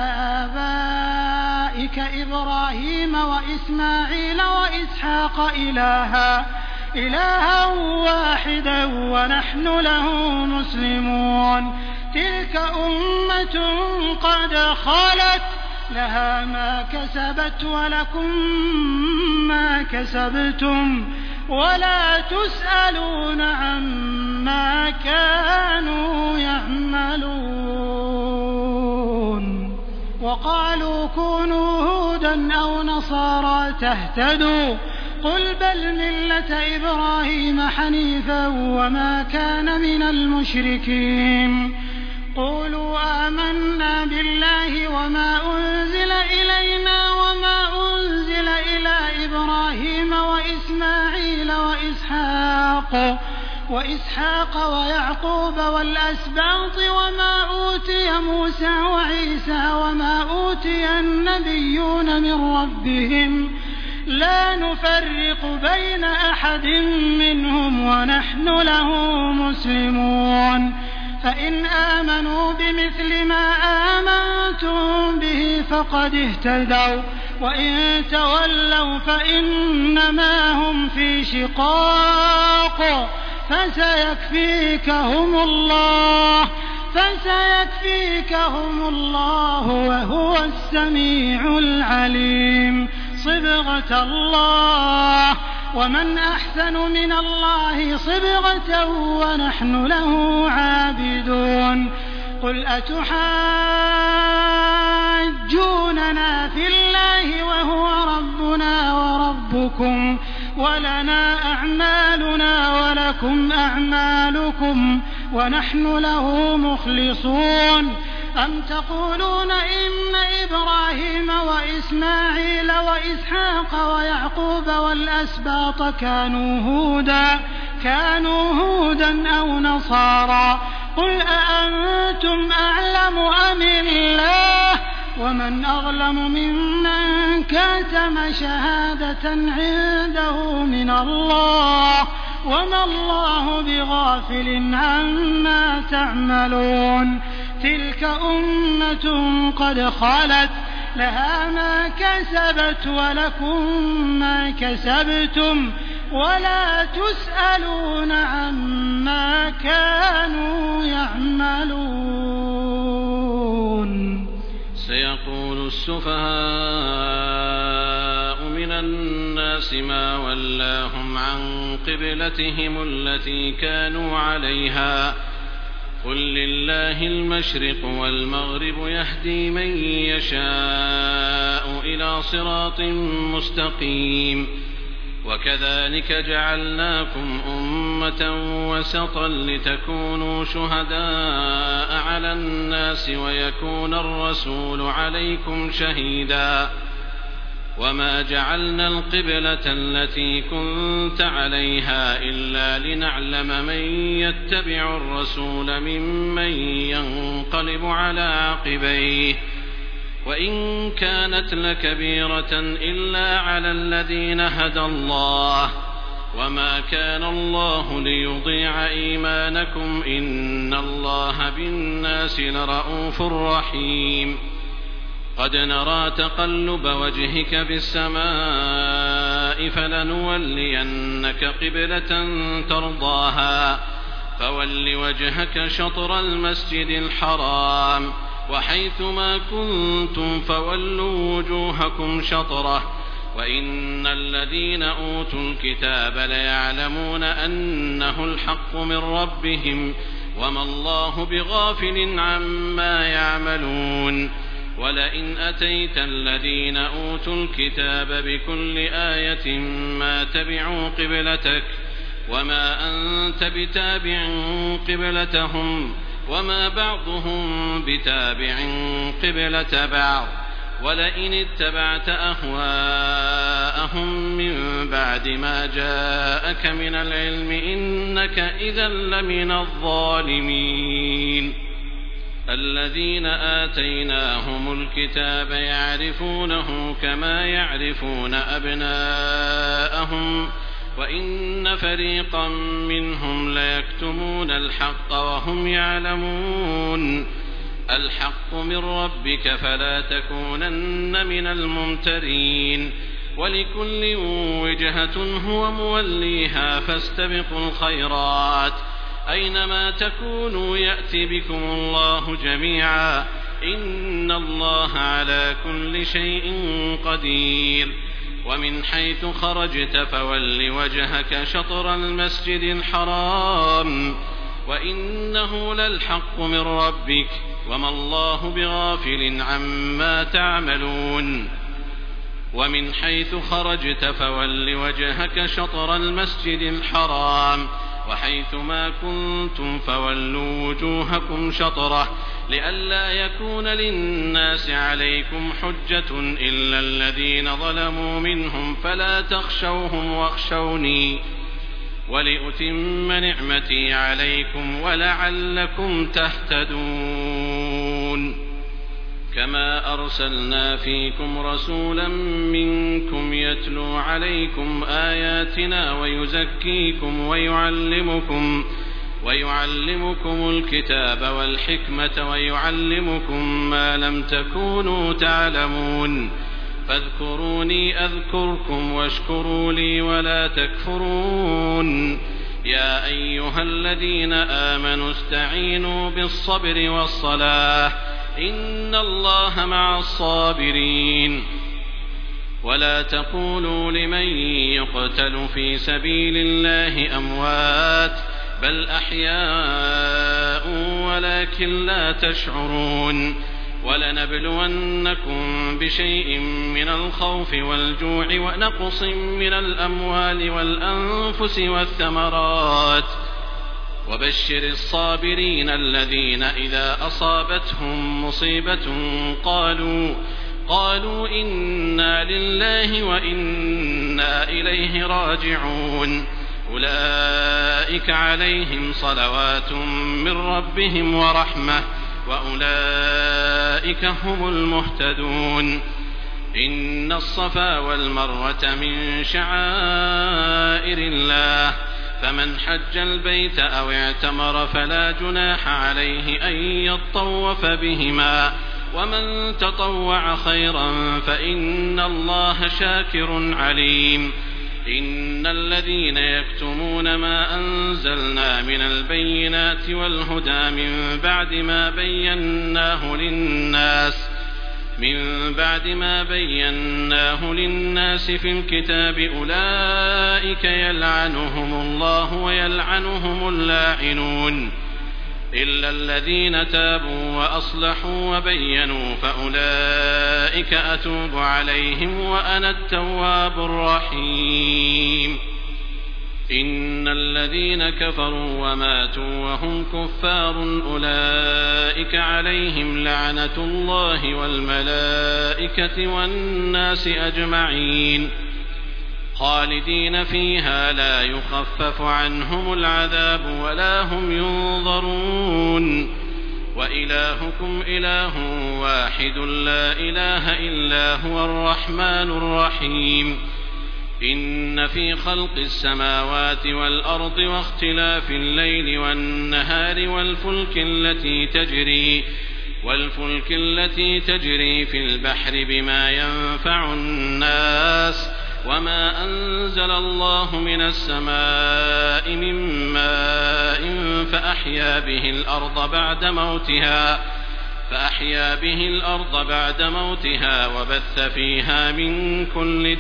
S3: آبائك إبراهيم وإسماعيل وإسحاق إلها إلها واحدا ونحن له مسلمون تلك أمة قد خلت لها ما كسبت ولكم ما كسبتم ولا تسألون عما كانوا يعملون وقالوا كونوا هودا أو نصارى تهتدوا قل بل ملة إبراهيم حنيفا وما كان من المشركين قولوا آمنا بالله وما أنزل إلينا وما أنزل إلى إبراهيم وإسماعيل وإسحاق وإسحاق ويعقوب والأسباط وما أوتي موسى وعيسى وما أوتي النبيون من ربهم لا نفرق بين أحد منهم ونحن له مسلمون فإن آمنوا بمثل ما آمنتم به فقد اهتدوا وإن تولوا فإنما هم في شقاق فسيكفيكهم الله فسيكفيكهم الله وهو السميع العليم صبغة الله ومن أحسن من الله صبغة ونحن له عابدون قل أتحاجوننا في الله وهو ربنا وربكم ولنا أعمالنا ولكم أعمالكم ونحن له مخلصون أم تقولون إن إبراهيم وإسماعيل وإسحاق ويعقوب والأسباط كانوا هودا كانوا هودا أو نصارى قل أأنتم أعلم أم الله ومن أظلم ممن كتم شهادة عنده من الله وما الله بغافل عما تعملون تلك أمة قد خلت لها ما كسبت ولكم ما كسبتم ولا تسألون عما كانوا يعملون.
S4: سيقول السفهاء من الناس ما ولاهم عن قبلتهم التي كانوا عليها قل لله المشرق والمغرب يهدي من يشاء إلى صراط مستقيم وكذلك جعلناكم أمة وسطا لتكونوا شهداء على الناس ويكون الرسول عليكم شهيدا وما جعلنا القبلة التي كنت عليها إلا لنعلم من يتبع الرسول ممن ينقلب على عقبيه وإن كانت لكبيرة إلا على الذين هدى الله وما كان الله ليضيع إيمانكم إن الله بالناس لرءوف رحيم. قد نرى تقلب وجهك في السماء فلنولينك قبلة ترضاها فول وجهك شطر المسجد الحرام وحيث ما كنتم فولوا وجوهكم شطره وإن الذين أوتوا الكتاب ليعلمون أنه الحق من ربهم وما الله بغافل عما يعملون. ولئن أتيت الذين أوتوا الكتاب بكل آية ما تبعوا قبلتك وما أنت بتابع قبلتهم وما بعضهم بتابع قبلة بعض ولئن اتبعت أهواءهم من بعد ما جاءك من العلم إنك إذا لمن الظالمين. الذين آتيناهم الكتاب يعرفونه كما يعرفون أبناءهم وإن فريقا منهم ليكتمون الحق وهم يعلمون. الحق من ربك فلا تكونن من الممترين ولكل وجهة هو موليها فاستبقوا الخيرات أينما تكونوا يأتي بكم الله جميعا إن الله على كل شيء قدير. ومن حيث خرجت فول وجهك شطر المسجد الحرام وإنه للحق من ربك وما الله بغافل عما تعملون. ومن حيث خرجت فول وجهك شطر المسجد الحرام وحيث ما كنتم فولوا وجوهكم شطره لئلا يكون للناس عليكم حجة إلا الذين ظلموا منهم فلا تخشوهم واخشوني ولأتم نعمتي عليكم ولعلكم تهتدون. كما أرسلنا فيكم رسولا منكم يتلو عليكم آياتنا ويزكيكم ويعلمكم ويعلمكم الكتاب والحكمة ويعلمكم ما لم تكونوا تعلمون فاذكروني أذكركم واشكروا لي ولا تكفرون. يا أيها الذين آمنوا استعينوا بالصبر والصلاة إن الله مع الصابرين. ولا تقولوا لمن يقتل في سبيل الله أموات بل أحياء ولكن لا تشعرون. ولنبلونكم بشيء من الخوف والجوع ونقص من الأموال والأنفس والثمرات وبشر الصابرين الذين إذا أصابتهم مصيبة قالوا قالوا إنا لله وإنا إليه راجعون. أولئك عليهم صلوات من ربهم ورحمة وأولئك هم المهتدون. إن الصفا والمروة من شعائر الله فمن حج البيت أو اعتمر فلا جناح عليه أن يطوف بهما ومن تطوع خيرا فإن الله شاكر عليم. إن الذين يكتمون ما أنزلنا من البينات والهدى من بعد ما بيناه للناس من بعد ما بيناه للناس في الكتاب أولئك يلعنهم الله ويلعنهم اللاعنون إلا الذين تابوا وأصلحوا وبينوا فأولئك أتوب عليهم وأنا التواب الرحيم إن الذين كفروا وماتوا وهم كفار أولئك عليهم لعنة الله والملائكة والناس أجمعين خالدين فيها لا يخفف عنهم العذاب ولا هم ينظرون وإلهكم إله واحد لا إله إلا هو الرحمن الرحيم إن في خلق السماوات والأرض واختلاف الليل والنهار والفلك التي تجري والفلك التي تجري في البحر بما ينفع الناس وما أنزل الله من السماء من ماء فأحيا به الأرض بعد موتها فأحيا به الأرض بعد موتها وبث فيها من كل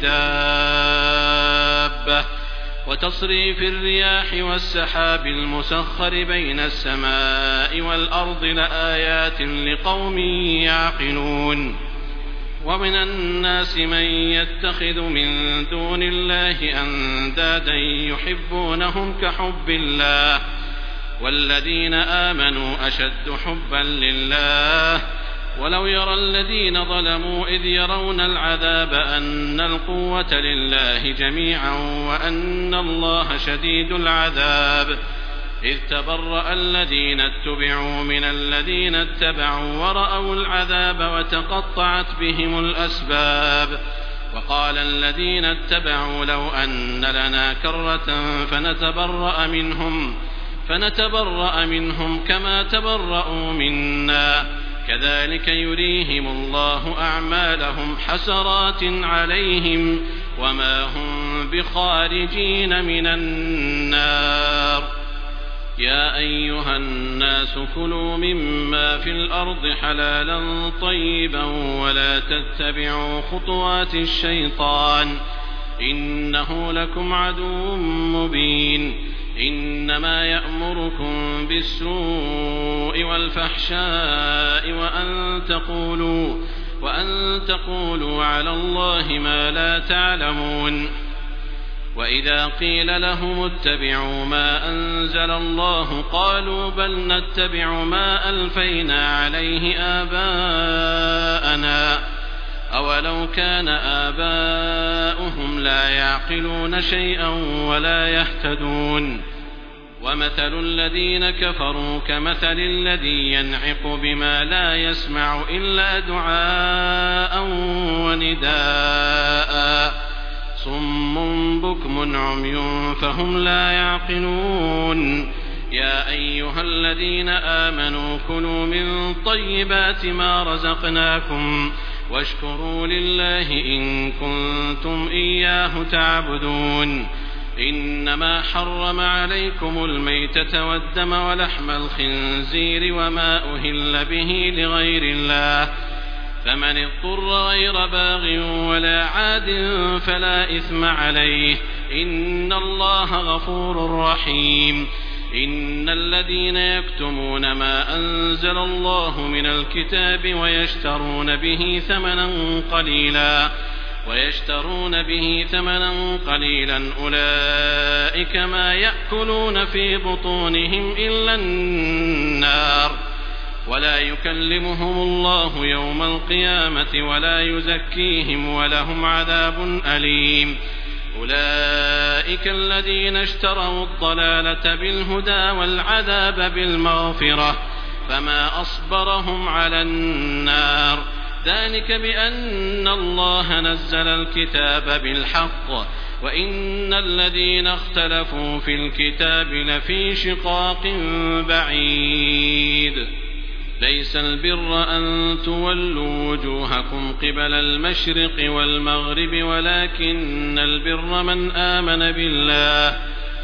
S4: دابة وتصريف الرياح والسحاب المسخر بين السماء والأرض لآيات لقوم يعقلون ومن الناس من يتخذ من دون الله أندادا يحبونهم كحب الله والذين آمنوا أشد حبا لله ولو يرى الذين ظلموا إذ يرون العذاب أن القوة لله جميعا وأن الله شديد العذاب إذ تبرأ الذين اتبعوا من الذين اتبعوا ورأوا العذاب وتقطعت بهم الأسباب وقال الذين اتبعوا لو أن لنا كرة فنتبرأ منهم فنتبرأ منهم كما تبرأوا منا كذلك يريهم الله أعمالهم حسرات عليهم وما هم بخارجين من النار يا أيها الناس كلوا مما في الأرض حلالا طيبا ولا تتبعوا خطوات الشيطان إنه لكم عدو مبين إنما يأمركم بالسوء والفحشاء وأن تقولوا وأن تقولوا على الله ما لا تعلمون وإذا قيل لهم اتبعوا ما أنزل الله قالوا بل نتبع ما ألفينا عليه آباءنا أولو كان آباؤهم لا يعقلون شيئا ولا يهتدون ومثل الذين كفروا كمثل الذي ينعق بما لا يسمع إلا دعاء ونداء صم بكم عمي فهم لا يعقلون يا أيها الذين آمنوا كلوا من طيبات ما رزقناكم واشكروا لله إن كنتم إياه تعبدون إنما حرم عليكم الميتة والدم ولحم الخنزير وما أهل به لغير الله فمن اضطر غير باغ ولا عاد فلا إثم عليه إن الله غفور رحيم إن الذين يكتمون ما أنزل الله من الكتاب ويشترون به ثمنا قليلا ويشترون به ثمنا قليلا أولئك ما يأكلون في بطونهم إلا النار ولا يكلمهم الله يوم القيامة ولا يزكيهم ولهم عذاب أليم أولئك الذين اشتروا الضلالة بالهدى والعذاب بالمغفرة فما أصبرهم على النار ذلك بأن الله نزل الكتاب بالحق وإن الذين اختلفوا في الكتاب لفي شقاق بعيد ليس البر أن تولوا وجوهكم قبل المشرق والمغرب ولكن البر من آمن بالله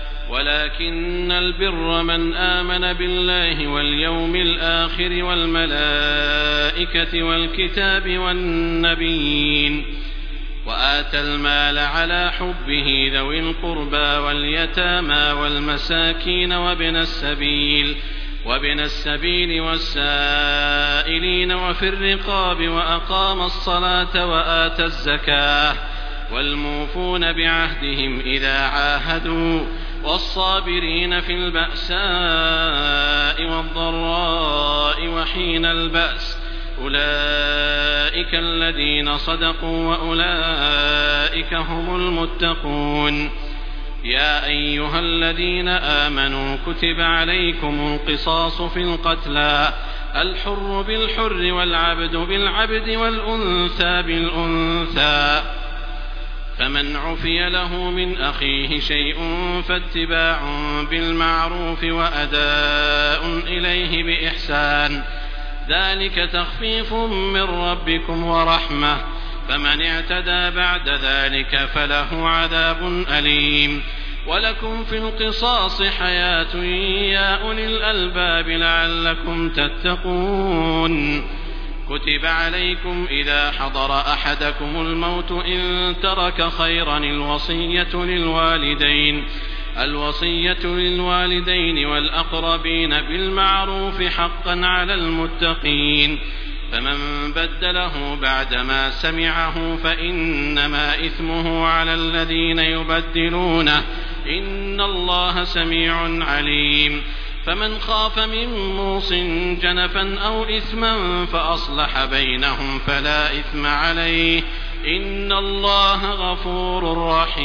S4: ولكن البر من آمن بالله واليوم الآخر والملائكة والكتاب والنبيين وآتى المال على حبه ذوي القربى واليتامى والمساكين وابن السبيل وابن السبيل والسائلين وفي الرقاب وأقام الصلاة وآتى الزكاة والموفون بعهدهم إذا عاهدوا والصابرين في البأساء والضراء وحين البأس أولئك الذين صدقوا وأولئك هم المتقون. يا أيها الذين آمنوا كتب عليكم القصاص في القتلى الحر بالحر والعبد بالعبد والأنثى بالأنثى فمن عفي له من أخيه شيء فاتباع بالمعروف وأداء إليه بإحسان ذلك تخفيف من ربكم ورحمة فمن اعتدى بعد ذلك فله عذاب أليم. ولكم في القصاص حياة يا أولي الألباب لعلكم تتقون. كتب عليكم إذا حضر أحدكم الموت إن ترك خيرا الوصية للوالدين الوصية للوالدين والأقربين بالمعروف حقا على المتقين فمن بدله بعدما سمعه فإنما إثمه على الذين يبدلونه إن الله سميع عليم. فمن خاف من موص جنفا أو إثما فأصلح بينهم فلا إثم عليه إن الله غفور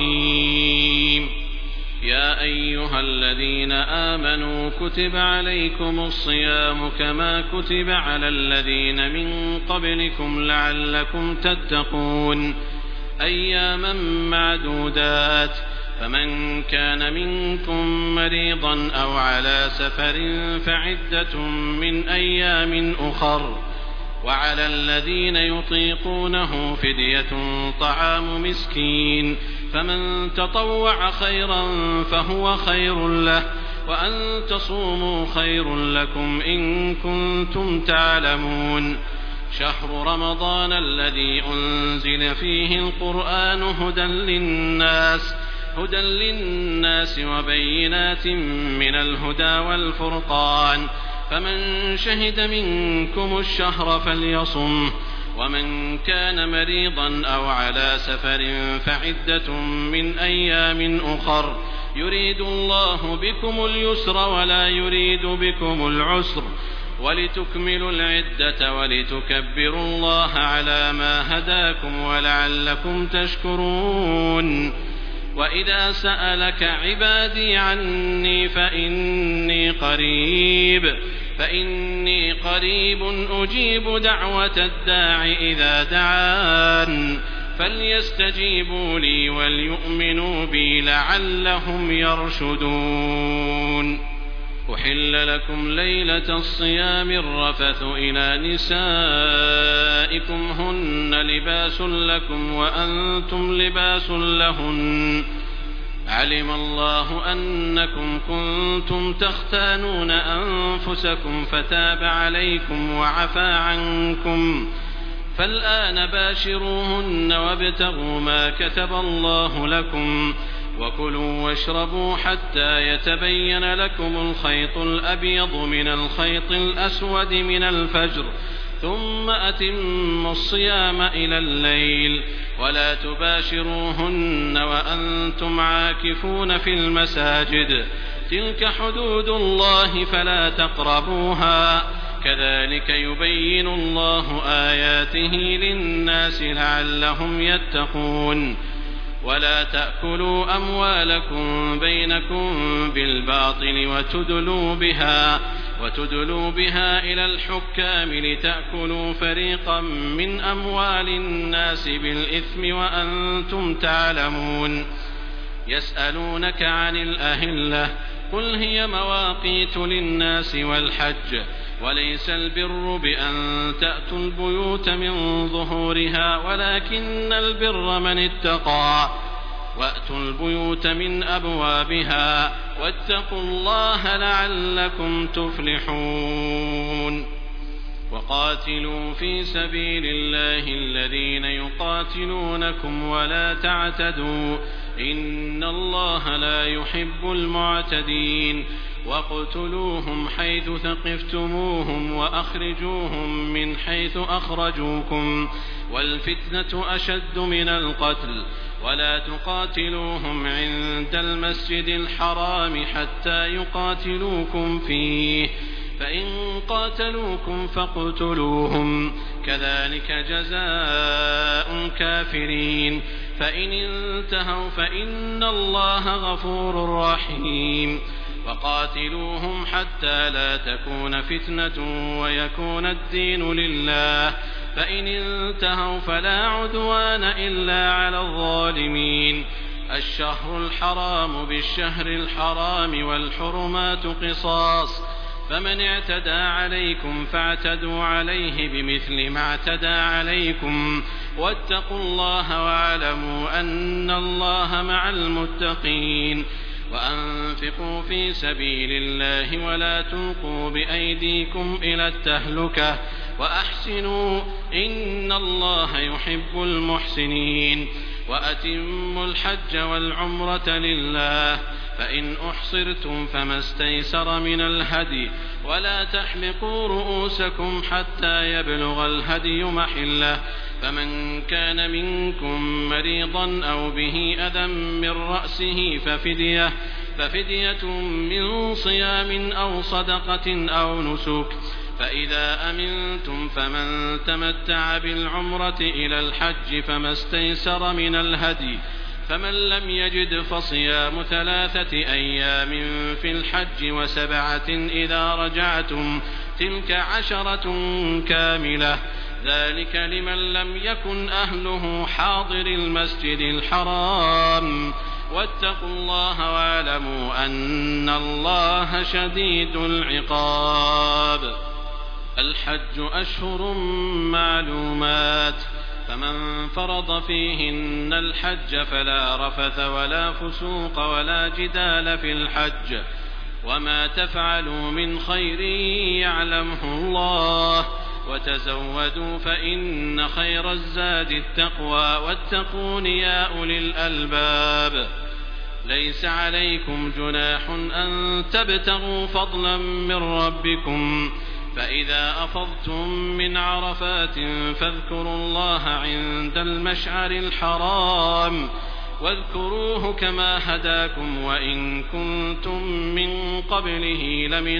S4: رحيم. يا أيها الذين آمنوا كتب عليكم الصيام كما كتب على الذين من قبلكم لعلكم تتقون أياما معدودات فمن كان منكم مريضا أو على سفر فعدة من أيام أخر وعلى الذين يطيقونه فدية طعام مسكين فمن تطوع خيرا فهو خير له وأن تصوموا خير لكم إن كنتم تعلمون. شهر رمضان الذي أنزل فيه القرآن هدى للناس هدى للناس وبينات من الهدى والفرقان فمن شهد منكم الشهر فليصمه ومن كان مريضا أو على سفر فعدة من أيام أخر يريد الله بكم اليسر ولا يريد بكم العسر ولتكملوا العدة ولتكبروا الله على ما هداكم ولعلكم تشكرون. وإذا سألك عبادي عني فإني قريب فإني قريب أجيب دعوة الداع إذا دعان فليستجيبوا لي وليؤمنوا بي لعلهم يرشدون. أحل لكم ليلة الصيام الرفث إلى نسائكم هن لباس لكم وأنتم لباس لهن علم الله أنكم كنتم تختانون أنفسكم فتاب عليكم وعفى عنكم فالآن باشروهن وابتغوا ما كتب الله لكم وكلوا واشربوا حتى يتبين لكم الخيط الأبيض من الخيط الأسود من الفجر ثم أتموا الصيام إلى الليل ولا تباشروهن وأنتم عاكفون في المساجد تلك حدود الله فلا تقربوها كذلك يبين الله آياته للناس لعلهم يتقون. ولا تأكلوا أموالكم بينكم بالباطل وتدلوا بها وتدلوا بها إلى الحكام لتأكلوا فريقا من أموال الناس بالإثم وأنتم تعلمون. يسألونك عن الأهلة قل هي مواقيت للناس والحج وليس البر بأن تأتوا البيوت من ظهورها ولكن البر من اتقى وأتوا البيوت من أبوابها واتقوا الله لعلكم تفلحون وقاتلوا في سبيل الله الذين يقاتلونكم ولا تعتدوا إن الله لا يحب المعتدين واقتلوهم حيث ثقفتموهم وأخرجوهم من حيث أخرجوكم والفتنة أشد من القتل ولا تقاتلوهم عند المسجد الحرام حتى يقاتلوكم فيه فإن قاتلوكم فاقتلوهم كذلك جزاء الكافرين فإن انتهوا فإن الله غفور رحيم وقاتلوهم حتى لا تكون فتنة ويكون الدين لله فإن انتهوا فلا عدوان إلا على الظالمين الشهر الحرام بالشهر الحرام والحرمات قصاص فمن اعتدى عليكم فاعتدوا عليه بمثل ما اعتدى عليكم واتقوا الله واعلموا أن الله مع المتقين وأنفقوا في سبيل الله ولا تلقوا بأيديكم إلى التهلكة وأحسنوا إن الله يحب المحسنين وأتموا الحج والعمرة لله فإن أحصرتم فما استيسر من الهدي ولا تحلقوا رؤوسكم حتى يبلغ الهدي محله فمن كان منكم مريضا أو به أذى من رأسه ففدية, ففدية من صيام أو صدقة أو نسك فإذا أمنتم فمن تمتع بالعمرة إلى الحج فما استيسر من الهدي فمن لم يجد فصيام ثلاثة أيام في الحج وسبعة إذا رجعتم تلك عشرة كاملة ذلك لمن لم يكن أهله حاضر المسجد الحرام واتقوا الله واعلموا أن الله شديد العقاب الحج أشهر معلومات فمن فرض فيهن الحج فلا رفث ولا فسوق ولا جدال في الحج وما تفعلوا من خير يعلمه الله وتزودوا فإن خير الزاد التقوى واتقون يا أولي الألباب ليس عليكم جناح أن تبتغوا فضلا من ربكم فإذا أفضتم من عرفات فاذكروا الله عند المشعر الحرام واذكروه كما هداكم وإن كنتم من قبله لمن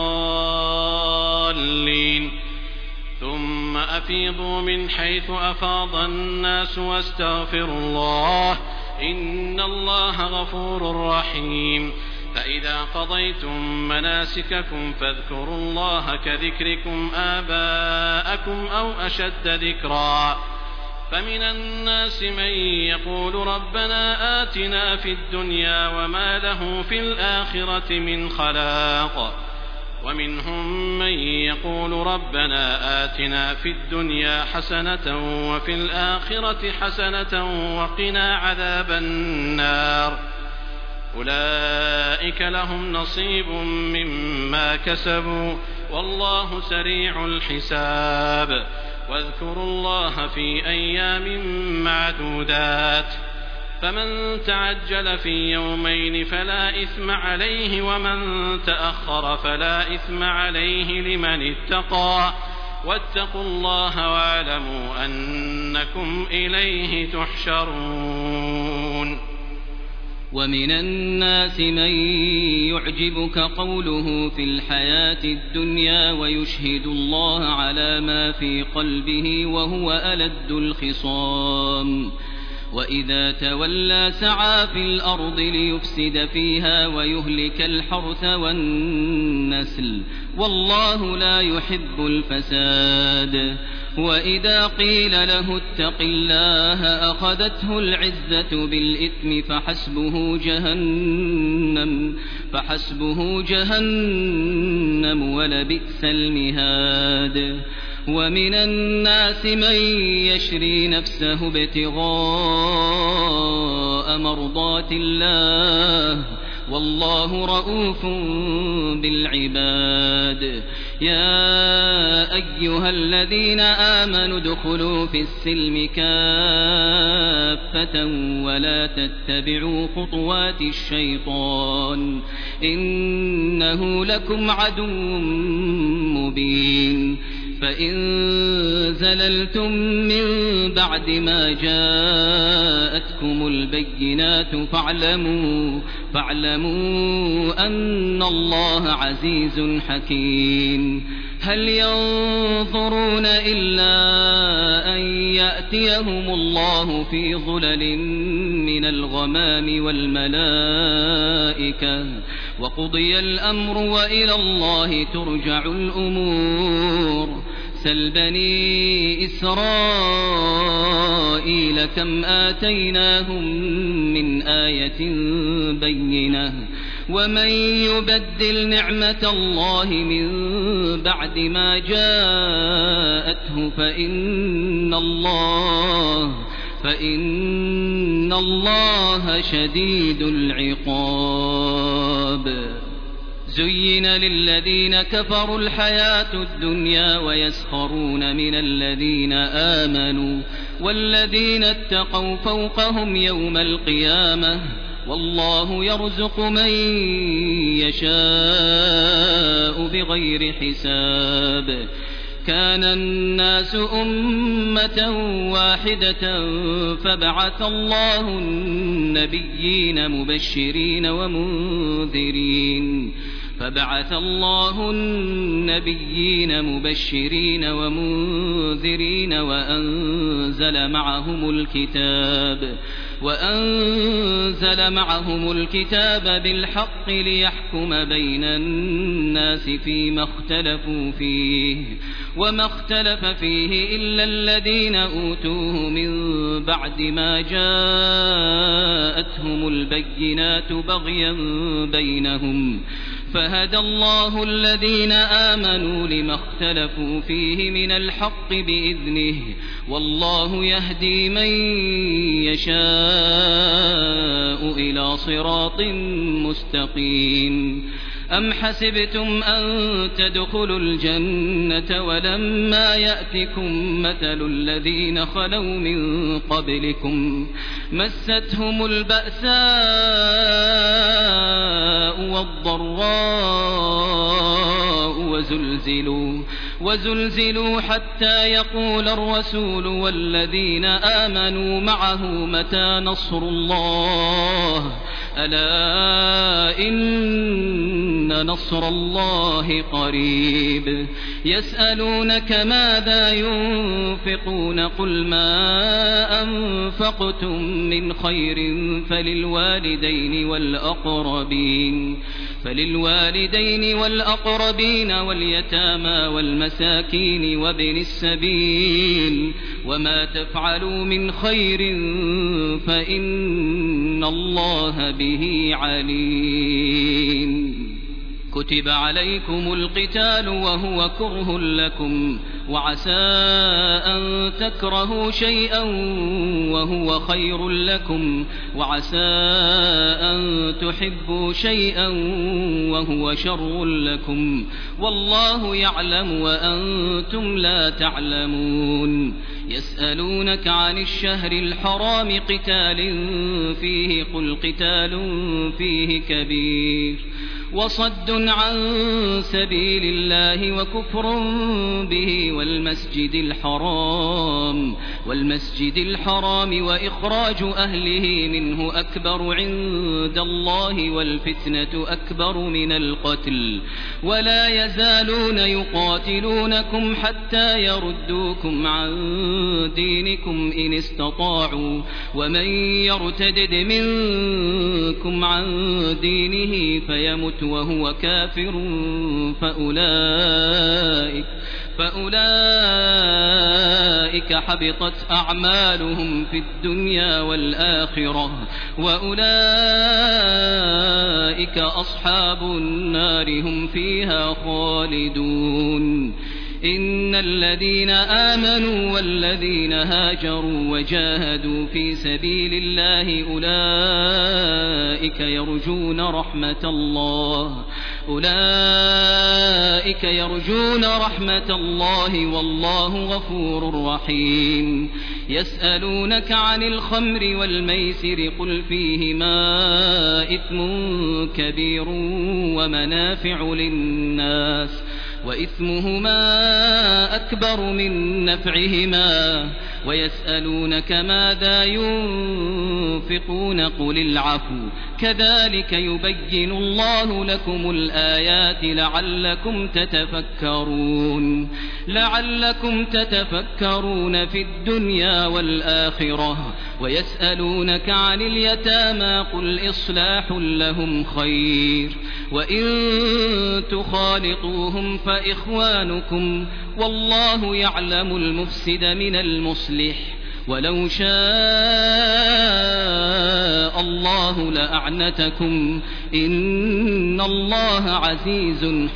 S4: الضالين ثم أفيضوا من حيث أفاض الناس واستغفروا الله إن الله غفور رحيم فإذا قضيتم مناسككم فاذكروا الله كذكركم آباءكم أو أشد ذكرا فمن الناس من يقول ربنا آتنا في الدنيا وما له في الآخرة من خلاق ومنهم من يقول ربنا آتنا في الدنيا حسنة وفي الآخرة حسنة وقنا عذاب النار أولئك لهم نصيب مما كسبوا والله سريع الحساب واذكروا الله في أيام معدودات فمن تعجل في يومين فلا إثم عليه ومن تأخر فلا إثم عليه لمن اتقى واتقوا الله واعلموا أنكم إليه تحشرون
S5: ومن الناس من يعجبك قوله في الحياة الدنيا ويشهد الله على ما في قلبه وهو ألد الخصام وإذا تولى سعى في الأرض ليفسد فيها ويهلك الحرث والنسل والله لا يحب الفساد وإذا قيل له اتق الله أخذته العزة بالإثم فحسبه جهنم فحسبه جهنم ولبئس المهاد ومن الناس من يشري نفسه ابتغاء مرضات الله والله رؤوف بالعباد يا أيها الذين آمنوا ادخلوا في السلم كافة ولا تتبعوا خطوات الشيطان إنه لكم عدو مبين فإن زللتم من بعد ما جاءتكم البينات فاعلموا فاعلموا أن الله عزيز حكيم هل ينظرون إلا أن يأتيهم الله في ظلل من الغمام والملائكة وقضي الأمر وإلى الله ترجع الأمور سل بني إسرائيل كم آتيناهم من آية بينة ومن يبدل نعمة الله من بعد ما جاءته فإن الله فإن الله شديد العقاب زين للذين كفروا الحياة الدنيا ويسخرون من الذين آمنوا والذين اتقوا فوقهم يوم القيامة والله يرزق من يشاء بغير حساب كان الناس أمة واحدة فبعث الله النبيين مبشرين ومنذرين فبعث الله النبيين مبشرين ومنذرين وأنزل معهم الكتاب وأنزل معهم الكتاب بالحق ليحكم بين الناس فيما اختلفوا فيه وما اختلف فيه إلا الذين أوتوه من بعد ما جاءتهم البينات بغيا بينهم فهدى الله الذين آمنوا لما اختلفوا فيه من الحق بإذنه والله يهدي من يشاء إلى صراط مستقيم أم حسبتم أن تدخلوا الجنة ولما يأتكم مثل الذين خلوا من قبلكم مستهم البأساء والضراء وزلزلوا وزلزلوا حتى يقول الرسول والذين آمنوا معه متى نصر الله ألا إن نصر الله قريب يسألونك ماذا ينفقون قل ما أنفقتم من خير فللوالدين والأقربين فللوالدين والأقربين واليتامى والمساكين وابن السبيل وما تفعلوا من خير فإن الله به عليم كتب عليكم القتال وهو كره لكم وعسى أن تكرهوا شيئا وهو خير لكم وعسى أن تحبوا شيئا وهو شر لكم والله يعلم وأنتم لا تعلمون يسألونك عن الشهر الحرام قتال فيه قل قتال فيه كبير وصد عن سبيل الله وكفر به والمسجد الحرام والمسجد الحرام وإخراج أهله منه أكبر عند الله والفتنة أكبر من القتل ولا يزالون يقاتلونكم حتى يردوكم عن دينكم إن استطاعوا ومن يرتدد منكم عن دينه فيمت وهو كافر فأولئك فأولئك حبطت أعمالهم في الدنيا والآخرة وأولئك أصحاب النار هم فيها خالدون إن الذين آمنوا والذين هاجروا وجاهدوا في سبيل الله أولئك يرجون رحمة الله أولئك يرجون رحمة الله والله غفور رحيم يسألونك عن الخمر والميسر قل فيهما إثم كبير ومنافع للناس وإثمهما أكبر من نفعهما ويسألونك ماذا ينفقون قل العفو كذلك يبين الله لكم الآيات لعلكم تتفكرون لعلكم تتفكرون في الدنيا والآخرة ويسألونك عن اليتامى قل إصلاح لهم خير وإن تخالطوهم فإخوانكم والله يعلم المفسد من المصلح ولو شاء الله لأعنتكم إن الله عزيز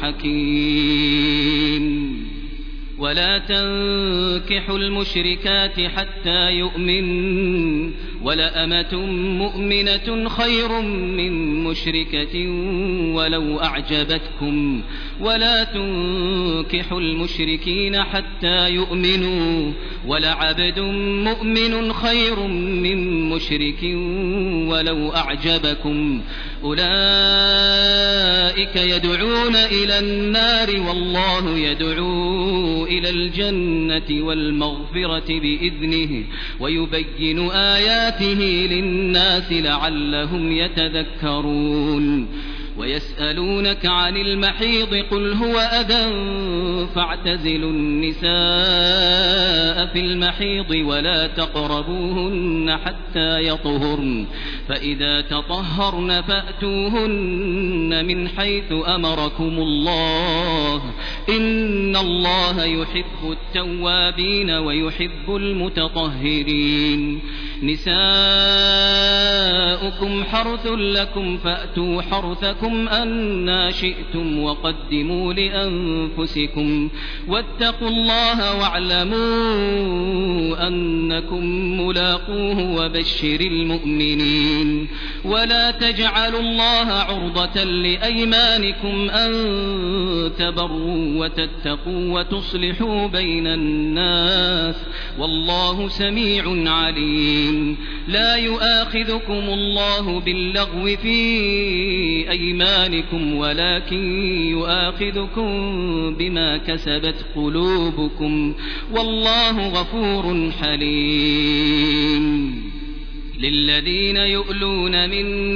S5: حكيم ولا تنكحوا المشركات حتى يؤمنوا ولأمة مؤمنة خير من مشركة ولو أعجبتكم ولا تنكحوا المشركين حتى يؤمنوا ولعبد مؤمن خير من مشرك ولو أعجبكم أولئك يدعون إلى النار والله يدعو إلى الجنة والمغفرة بإذنه ويبين آياته للناس لعلهم يتذكرون ويسألونك عن المحيض قل هو أذى فاعتزلوا النساء في المحيض ولا تقربوهن حتى يطهرن فإذا تطهرن فأتوهن من حيث أمركم الله إن الله يحب التوابين ويحب المتطهرين نساؤكم حرث لكم فأتوا حرثكم أنا شئتم وقدموا لأنفسكم واتقوا الله واعلموا أنكم ملاقوه وبشر المؤمنين ولا تجعلوا الله عرضة لأيمانكم أن تبروا وتتقوا وتصلحوا بين الناس والله سميع عليم لا يؤاخذكم الله باللغو في أيمانكم ولكن يؤاخذكم بما كسبت قلوبكم والله غفور حليم للذين يؤلون من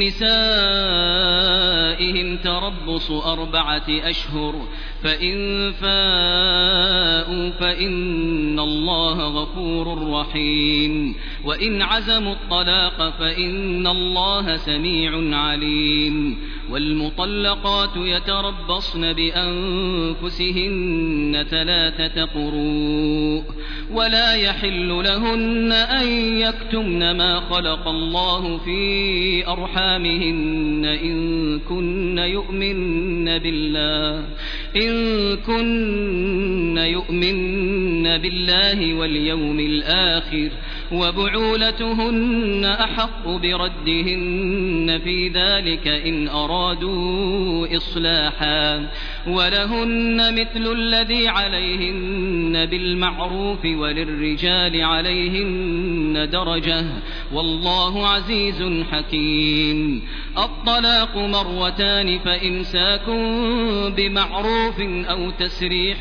S5: نسائهم تربص أربعة أشهر فإن فاءوا فإن الله غفور رحيم وإن عزموا الطلاق فإن الله سميع عليم والمطلقات يتربصن بأنفسهن ثلاثة قروء ولا يحل لهن أن يكتمن ما خلق الله في أرحامهن إن كن يؤمن بالله إن كن يؤمن بالله واليوم الآخر وبعولتهن أحق بردهن في ذلك إن أرادوا إصلاحا ولهن مثل الذي عليهن بالمعروف وللرجال عليهن درجة والله عزيز حكيم الطلاق مرتان فإمساك بمعروف أو تسريح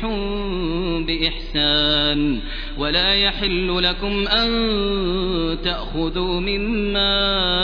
S5: بإحسان ولا يحل لكم أن تأخذوا مما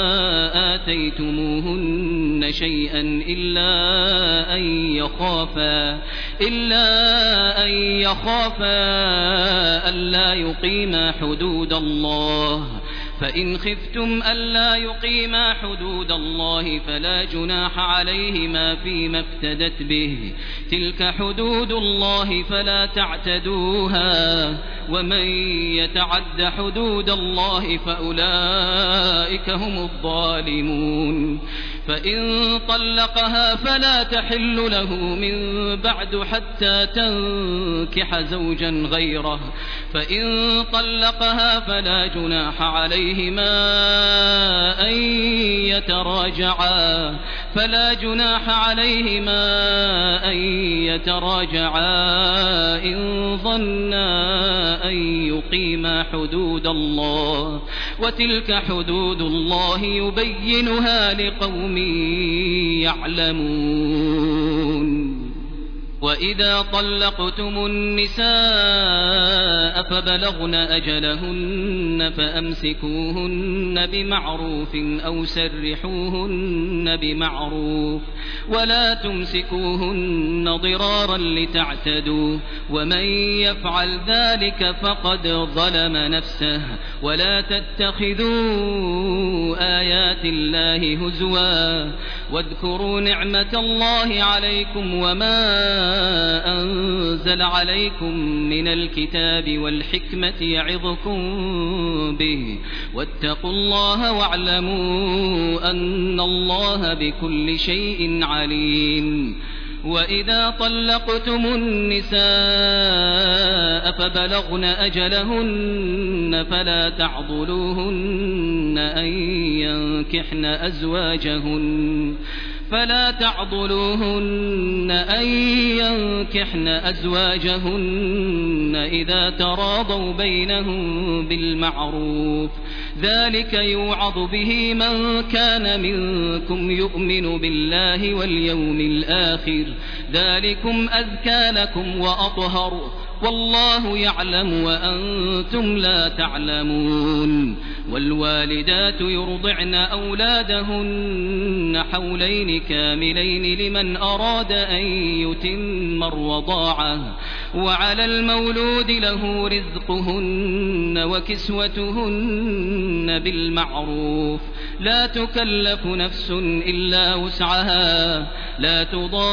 S5: آتيتموهن شيئا إلا أن يخافا إلا أن يخافا ألا يقيما حدود الله فإن خفتم ألا يقيما حدود الله فلا جناح عليهما فيما افتدت به تلك حدود الله فلا تعتدوها ومن يتعد حدود الله فأولئك هم الظالمون فإن طلقها فلا تحل له من بعد حتى تنكح زوجا غيره فإن طلقها فلا جناح عليهما أن يتراجعا فلا جناح عليهما أن يتراجعا إن ظنا أن يقيما حدود الله وتلك حدود الله يبينها لقوم يعلمون وإذا طلقتم النساء فبلغن أجلهن فأمسكوهن بمعروف أو سرحوهن بمعروف ولا تمسكوهن ضرارا لتعتدوا ومن يفعل ذلك فقد ظلم نفسه ولا تتخذوا آيات الله هزوا واذكروا نعمة الله عليكم وما أنزل عليكم من الكتاب والحكمة يعظكم به واتقوا الله واعلموا أن الله بكل شيء عليم وإذا طلقتم النساء فبلغن أجلهن فلا تعضلوهن أن ينكحن أزواجهن فلا تعضلوهن أن ينكحن أزواجهن إذا تراضوا بينهم بالمعروف ذلك يوعظ به من كان منكم يؤمن بالله واليوم الآخر ذلكم أزكى لكم وأطهر والله يعلم وأنتم لا تعلمون والوالدات يرضعن أولادهن حولين كاملين لمن أراد أن يتم الرضاعة وعلى المولود له رزقهن وكسوتهن بالمعروف لا تكلف نفس إلا وسعها لا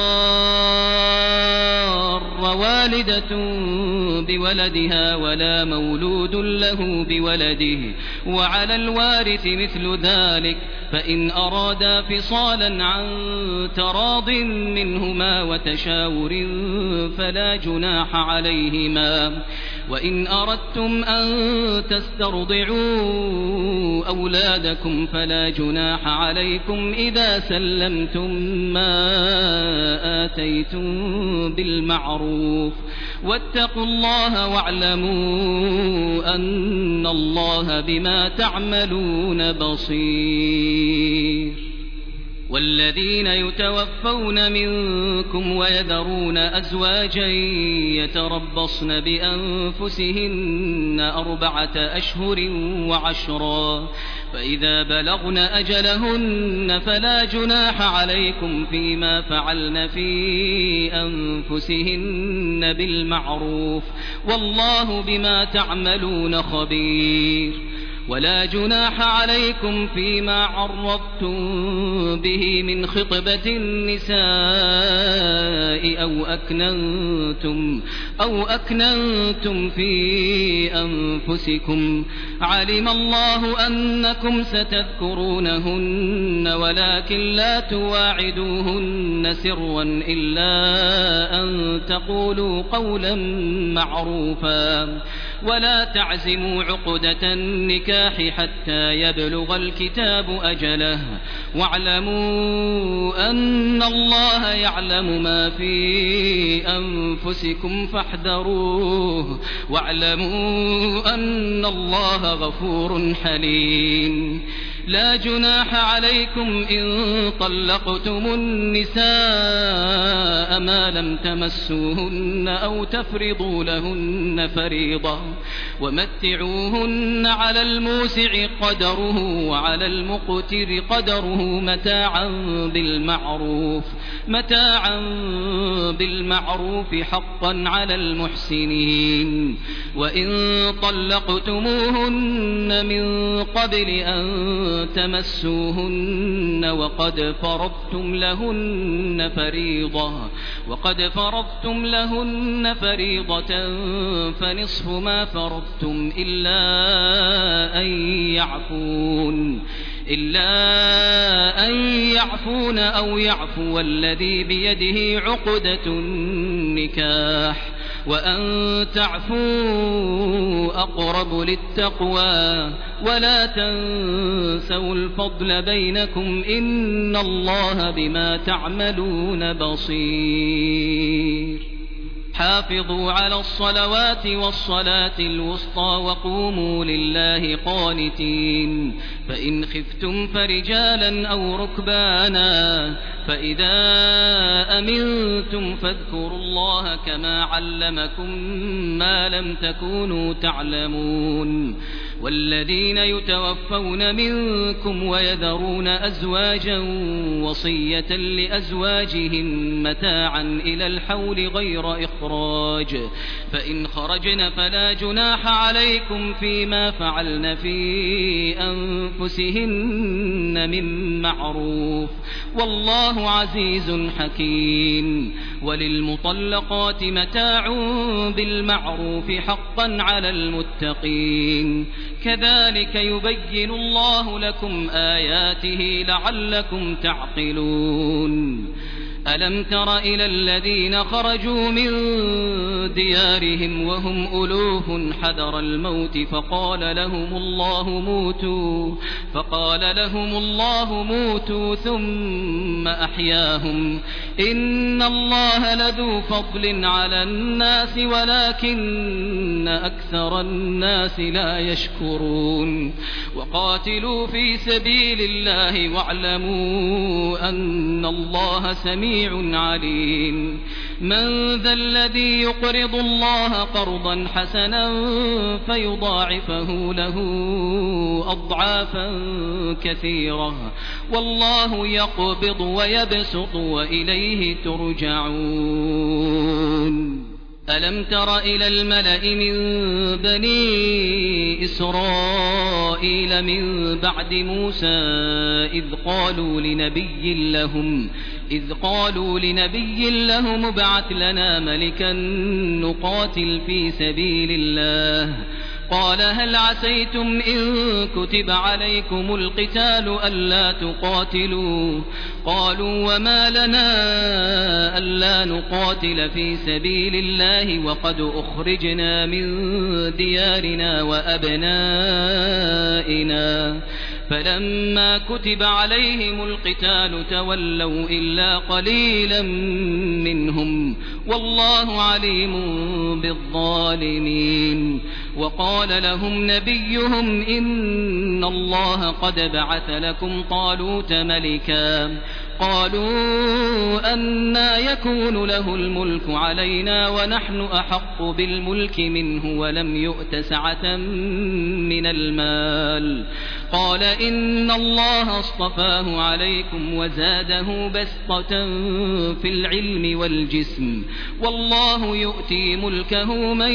S5: تضار والدة بولدها ولا مولود له بولده وعلى الوارث مثل ذلك فإن أرادا فصالا عن تراض منهما وتشاور فلا جناح عليهما وإن أردتم أن تسترضعوا أولادكم فلا جناح عليكم إذا سلمتم ما آتيتم بالمعروف واتقوا الله واعلموا أن الله بما تعملون بصير والذين يتوفون منكم ويذرون أزواجا يتربصن بأنفسهن أربعة أشهر وعشرا فإذا بلغن أجلهن فلا جناح عليكم فيما فعلن في أنفسهن بالمعروف والله بما تعملون خبير ولا جناح عليكم فيما عرضتم به من خطبة النساء أو أكننتم أو أكننتم في أنفسكم علم الله أنكم ستذكرونهن ولكن لا تواعدوهن سرا إلا أن تقولوا قولا معروفا ولا تعزموا عقدة النكاح حتى يبلغ الكتاب أجله واعلموا أن الله يعلم ما في أنفسكم فاحذروه واعلموا أن الله غفور حليم لا جناح عليكم إن طلقتم النساء ما لم تمسوهن أو تفرضوا لهن فريضة ومتعوهن على الموسع قدره وعلى المقتر قدره متاعا بالمعروف متاعا بالمعروف حقا على المحسنين. وإن طلقتموهن من قبل أن تمسوهن وقد فرضتم لهن فريضة وقد فرضتم لهن فريضة فنصف ما فرضتم إلا أن يعفون إلا أن يعفون أو يعفو الذي بيده عقدة النكاح وأن تعفوا أقرب للتقوى ولا تنسوا الفضل بينكم إن الله بما تعملون بصير. حافظوا على الصلوات والصلاة الوسطى وقوموا لله قانتين. فإن خفتم فرجالا أو ركبانا فإذا أمنتم فاذكروا الله كما علمكم ما لم تكونوا تعلمون. والذين يتوفون منكم ويذرون أزواجا وصية لأزواجهم متاعا إلى الحول غير إخراج فإن خرجن فلا جناح عليكم فيما فعلن في أنفسهن من معروف والله عزيز حكيم. وللمطلقات متاع بالمعروف حقا على المتقين. كذلك يبين الله لكم آياته لعلكم تعقلون. ألم تر إلى الذين خرجوا من ديارهم وهم ألوف حذر الموت فقال لهم الله موتوا فقال لهم الله موتوا ثم أحياهم إن الله لذو فضل على الناس ولكن أكثر الناس لا يشكرون. وقاتلوا في سبيل الله واعلموا أن الله سميع عليم. من ذا الذي يقرض الله قرضا حسنا فيضاعفه له أضعافا كثيرة والله يقبض ويبسط وإليه ترجعون. ألم تر إلى الملأ من بني إسرائيل من بعد موسى إذ قالوا لنبي لهم إذ قالوا لنبي لهم ابعث لنا ملكا نقاتل في سبيل الله قال هل عسيتم إن كتب عليكم القتال ألا تقاتلوا قالوا وما لنا ألا نقاتل في سبيل الله وقد أخرجنا من ديارنا وأبنائنا فلما كتب عليهم القتال تولوا إلا قليلا منهم والله عليم بالظالمين. وقال لهم نبيهم إن الله قد بعث لكم طالوت ملكا قالوا أنى يكون له الملك علينا ونحن أحق بالملك منه ولم يؤت سعة من المال قال إن الله اصطفاه عليكم وزاده بسطة في العلم والجسم والله يؤتي ملكه من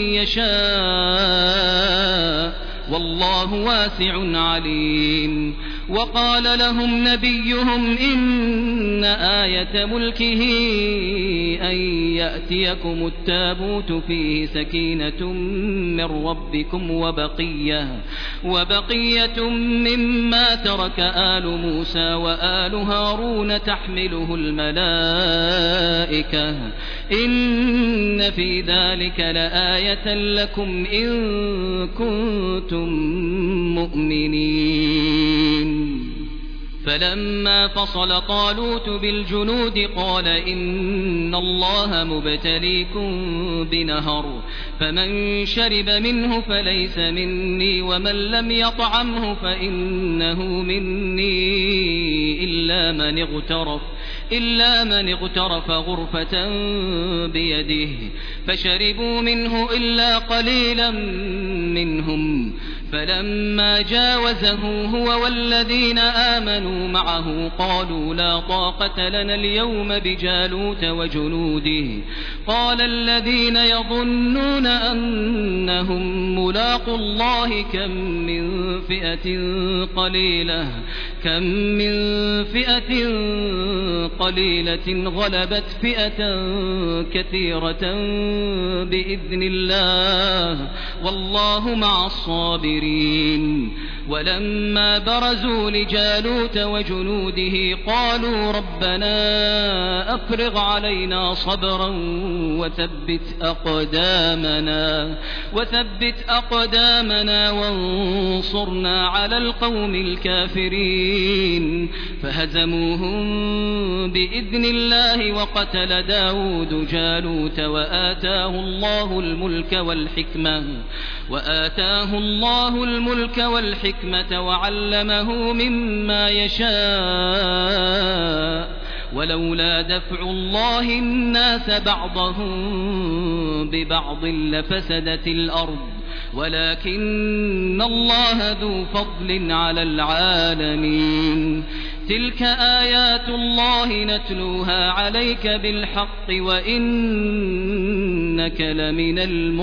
S5: يشاء والله واسع عليم. وقال لهم نبيهم إن آية ملكه أن يأتيكم التابوت فيه سكينة من ربكم وبقية وبقية مما ترك آل موسى وآل هارون تحمله الملائكة إن في ذلك لآية لكم إن كنتم مؤمنين. فلما فصل طالوت بالجنود قال إن الله مبتليكم بنهر فمن شرب منه فليس مني ومن لم يطعمه فإنه مني إلا من اغترف إلا من اغترف غرفة بيده فشربوا منه إلا قليلا منهم فلما جاوزه هو والذين آمنوا معه قالوا لا طاقة لنا اليوم بجالوت وجنوده قال الذين يظنون أنهم ملاقوا الله كم من فئة قليلة كم من فئة قليلة غلبت فئة كثيرة بإذن الله والله مع الصابرين ولما برزوا لجالوت وجنوده قالوا ربنا أفرغ علينا صبرا وثبت أقدامنا وثبت أقدامنا وانصرنا على القوم الكافرين فهزموهم بإذن الله وقتل داود جالوت وآتاه الله الملك والحكمة وآتاه الله الملك والحكمة وعلمه مما يشاء ولولا دفع الله الناس بعضهم ببعض لفسدت الأرض ولكن الله ذو فضل على العالمين تلك آيات الله نتلوها عليك بالحق وإنك لمن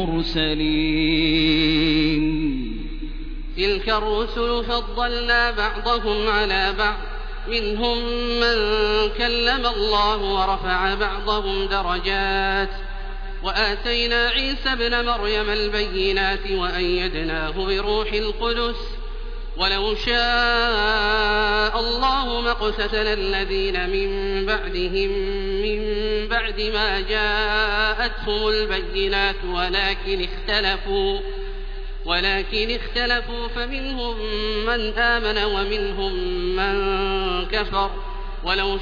S5: المرسلين
S2: تلك الرسل فضلنا بعضهم على بعض منهم من كلم الله ورفع بعضهم درجات وآتينا عيسى ابن مريم البينات وأيدناه بروح القدس ولو شاء الله ما اقتتل الذين من بعدهم من بعد ما جاءتهم البينات ولكن اختلفوا ولكن اختلفوا فمنهم من آمن ومنهم من كفر ولو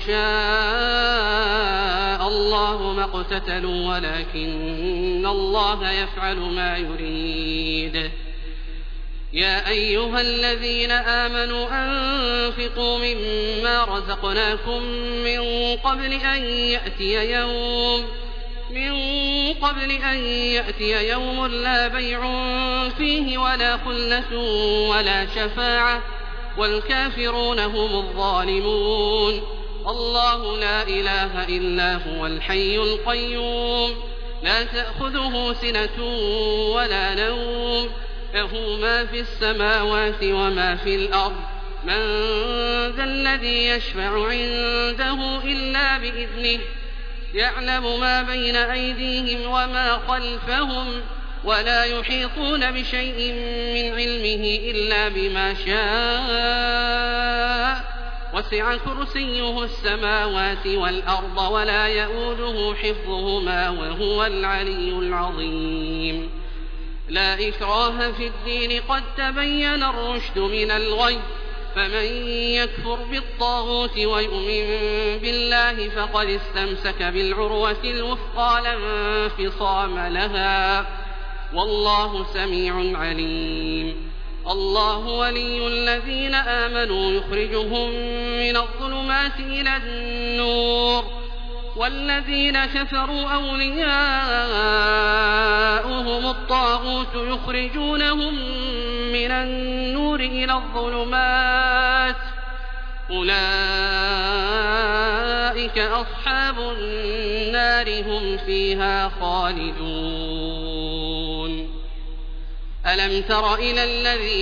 S2: شاء الله ما اقتتلوا ولكن الله يفعل ما يريد يا أيها الذين آمنوا أنفقوا مما رزقناكم من قبل أن يأتي يوم من قبل أن يأتي يوم لا بيع فيه ولا خلة ولا شفاعة والكافرون هم الظالمون الله لا إله إلا هو الحي القيوم لا تأخذه سنة ولا نوم له ما في السماوات وما في الأرض من ذا الذي يشفع عنده إلا بإذنه يعلم ما بين أيديهم وما خلفهم ولا يحيطون بشيء من علمه إلا بما شاء وسع كرسيه السماوات والأرض ولا يؤوده حفظهما وهو العلي العظيم لا إكراه في الدين قد تبين الرشد من الغي فمن يكفر بالطاغوت ويؤمن بالله فقد استمسك بالعروة الوثقى لا انفصام لها والله سميع عليم الله ولي الذين آمنوا يخرجهم من الظلمات إلى النور والذين كفروا أولياؤهم الطاغوت يخرجونهم من النور إلى الظلمات أولئك أصحاب النار هم فيها خالدون ألم تر إلى الذي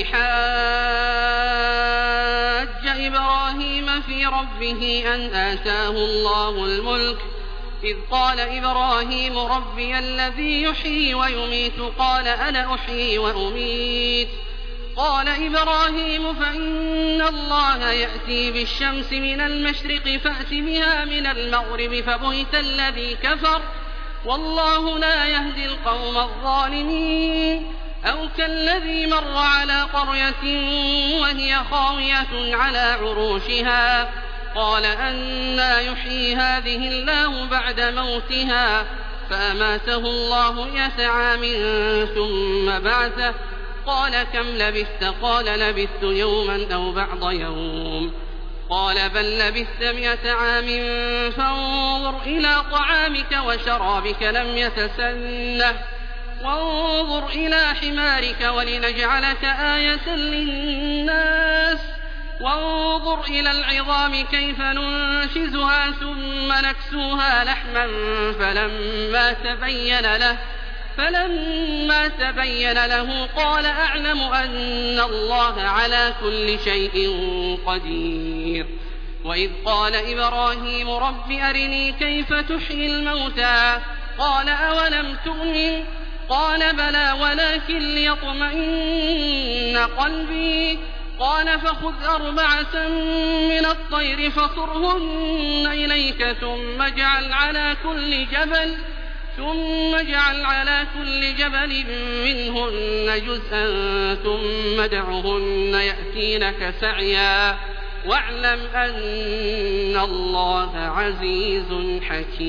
S2: حاج إبراهيم في ربه أن آتاه الله الملك إذ قال إبراهيم ربي الذي يحيي ويميت قال أنا أحيي وأميت قال إبراهيم فإن الله يأتي بالشمس من المشرق فأت بها من المغرب فبهت الذي كفر والله لا يهدي القوم الظالمين أو كالذي مر على قرية وهي خاوية على عروشها قال أنى يحيي هذه الله بعد موتها فأماته الله مئة عام ثم بعثه قال كم لبثت قال لبثت يوما أو بعض يوم قال بل لبثت مئة عام فانظر إلى طعامك وشرابك لم يتسنه وانظر إلى حمارك ولنجعلك آية للناس وانظر إلى العظام كيف ننشزها ثم نكسوها لحما فلما تبين له فلما تبين له قال أعلم أن الله على كل شيء قدير. وإذ قال إبراهيم رب أرني كيف تحيي الموتى قال أولم تؤمن قال بلى ولكن ليطمئن قلبي قال فخذ أربعة من الطير فصرهن إليك ثم اجعل على كل جبل ثم اجعل على كل جبل منهن جزءا ثم ادعهن يأتينك سعيا واعلم أن الله عزيز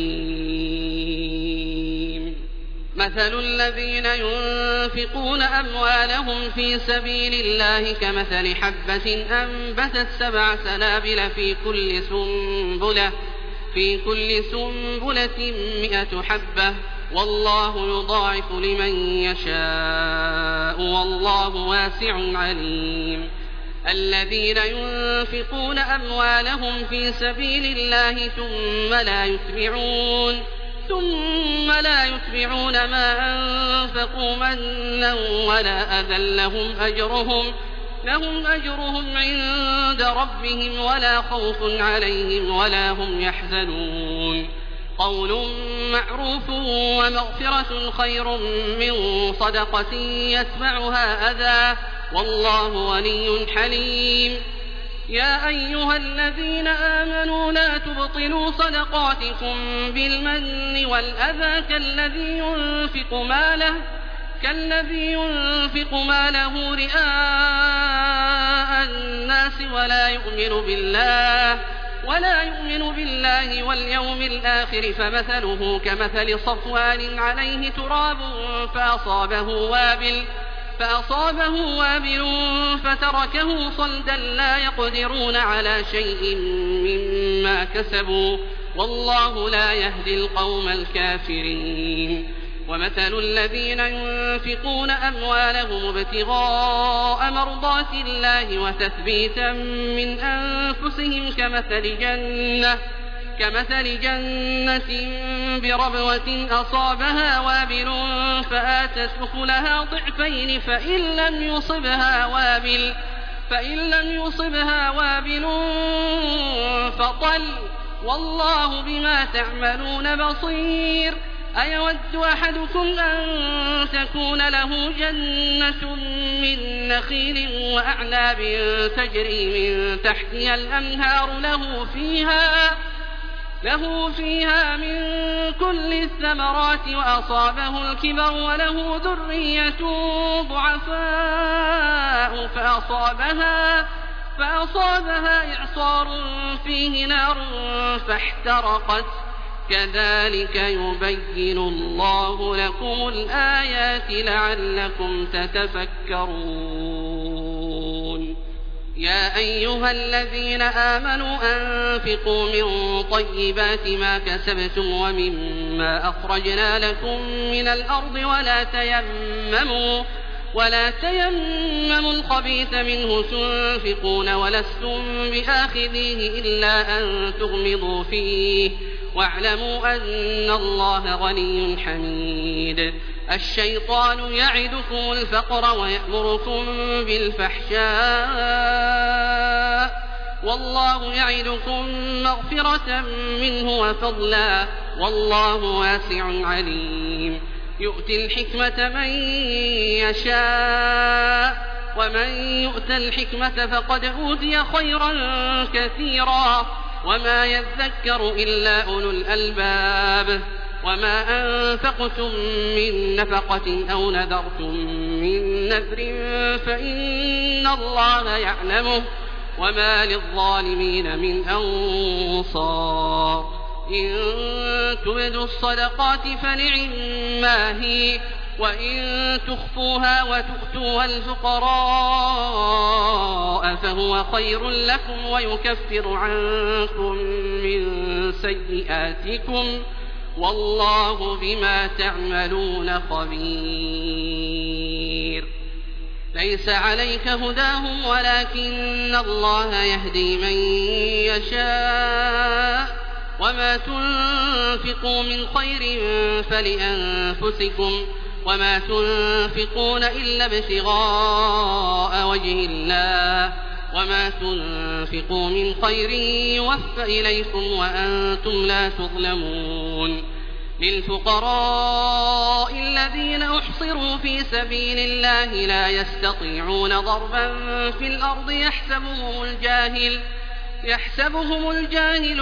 S2: حكيم. مثل الذين ينفقون أموالهم في سبيل الله كمثل حبة أنبتت سبع سنابل في كل سنبلة في كل سنبلة مئة حبة والله يضاعف لمن يشاء والله واسع عليم. الذين ينفقون أموالهم في سبيل الله ثم لا يتبعون ثم لا يتبعون ما أنفقوا منا ولا أذى لهم أجرهم لهم أجرهم عند ربهم ولا خوف عليهم ولا هم يحزنون. قول معروف ومغفرة خير من صدقة يتبعها أذى والله غني حليم. يا أيها الذين آمنوا لا تبطلوا صدقاتكم بالمن والأذى كالذي ينفق ماله كالذي ينفق ماله رئاء الناس ولا يؤمن بالله ولا يؤمن بالله واليوم الآخر فمثله كمثل صفوان عليه تراب فأصابه وابل فأصابه وابل فتركه صلدا لا يقدرون على شيء مما كسبوا والله لا يهدي القوم الكافرين. ومثل الذين ينفقون أموالهم ابتغاء مرضات الله وتثبيتا من أنفسهم كمثل جنة كمثل جنة بربوة أصابها وابل فآتت أكلها ضعفين فإن لم يصبها وابل فإن لم يصبها وابل فطل والله بما تعملون بصير. أيود أحدكم أن تكون له جنة من نخيل وأعناب تجري من تحتها الأنهار له فيها له فيها من كل الثمرات وأصابه الكبر وله ذرية ضعفاء فأصابها فأصابها إعصار فيه نار فاحترقت كذلك يبين الله لكم الآيات لعلكم تتفكرون. يا أيها الذين آمنوا أنفقوا من طيبات ما كسبتم ومما أخرجنا لكم من الأرض ولا تيمموا ولا تيمموا الخبيث منه تنفقون ولستم بآخذيه إلا أن تغمضوا فيه واعلموا أن الله غني حميد. الشيطان يعدكم الفقر ويأمركم بالفحشاء والله يعدكم مغفرة منه وفضلا والله واسع عليم. يؤتي الحكمة من يشاء ومن يؤت الحكمة فقد أوتي خيرا كثيرا وما يذكر إلا أولو الألباب. وما أنفقتم من نفقة أو نذرتم من نذر فإن الله يعلمه وما للظالمين من أنصار. إن تبدوا الصدقات فنعما هي وإن تخفوها وتؤتوها الفقراء فهو خير لكم ويكفر عنكم من سيئاتكم والله بما تعملون خبير. ليس عليك هداهم ولكن الله يهدي من يشاء وما تنفقوا من خير فلأنفسكم وما تنفقون إلا ابتغاء وجه الله وما تنفقوا من خير يوفى إليكم وأنتم لا تظلمون. للفقراء الذين أحصروا في سبيل الله لا يستطيعون ضربا في الأرض يحسبهم الجاهل يحسبهم الجاهل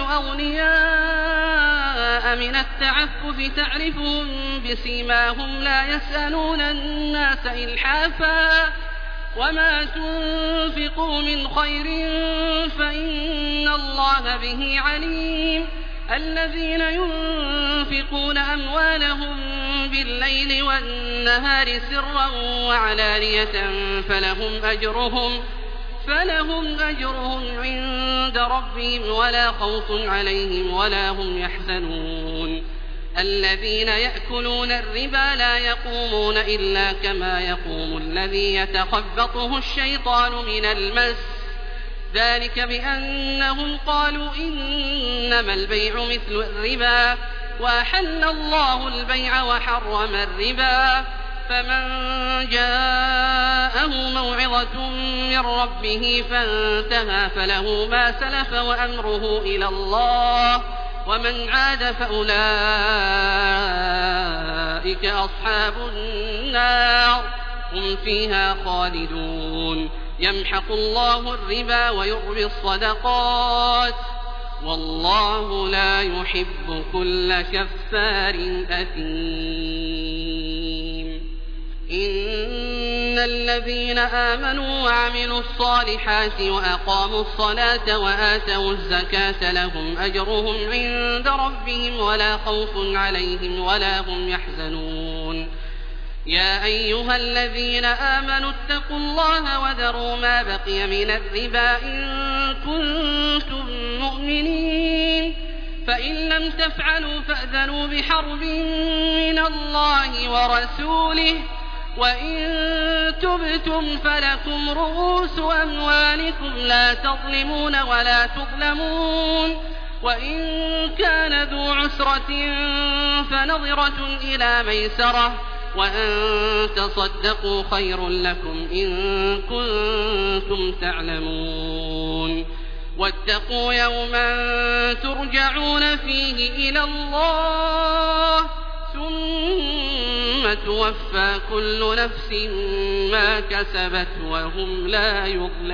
S2: أغنياء من التعفف تعرفهم بسيماهم لا يسألون الناس إلحافا وما تنفقوا من خير فإن الله به عليم. الذين ينفقون أموالهم بالليل والنهار سرا وعلانية فلهم أجرهم فلهم أجرهم عند ربهم ولا خوف عليهم ولا هم يحزنون. الذين يأكلون الربا لا يقومون إلا كما يقوم الذي يتخبطه الشيطان من المس ذلك بأنهم قالوا إنما البيع مثل الربا وأحل الله البيع وحرم الربا. فمن جاءه موعظة من ربه فانتهى فله ما سلف وأمره إلى الله ومن عاد فأولئك أصحاب النار هم فيها خالدون. يمحق الله الربا ويربي الصدقات والله لا يحب كل كفار أثيم. إن الذين آمنوا وعملوا الصالحات وأقاموا الصلاة وآتوا الزكاة لهم أجرهم عند ربهم ولا خوف عليهم ولا هم يحزنون. يا أيها الذين آمنوا اتقوا الله وذروا ما بقي من الربا إن كنتم مؤمنين فإن لم تفعلوا فأذنوا بحرب من الله ورسوله وإن تبتم فلكم رؤوس أموالكم لا تظلمون ولا تظلمون. وإن كان ذو عسرة فنظرة إلى ميسرة وأن تصدقوا خير لكم إن كنتم تعلمون. واتقوا يوما ترجعون فيه إلى الله ثم توفى كل نفس ما كسبت وهم لا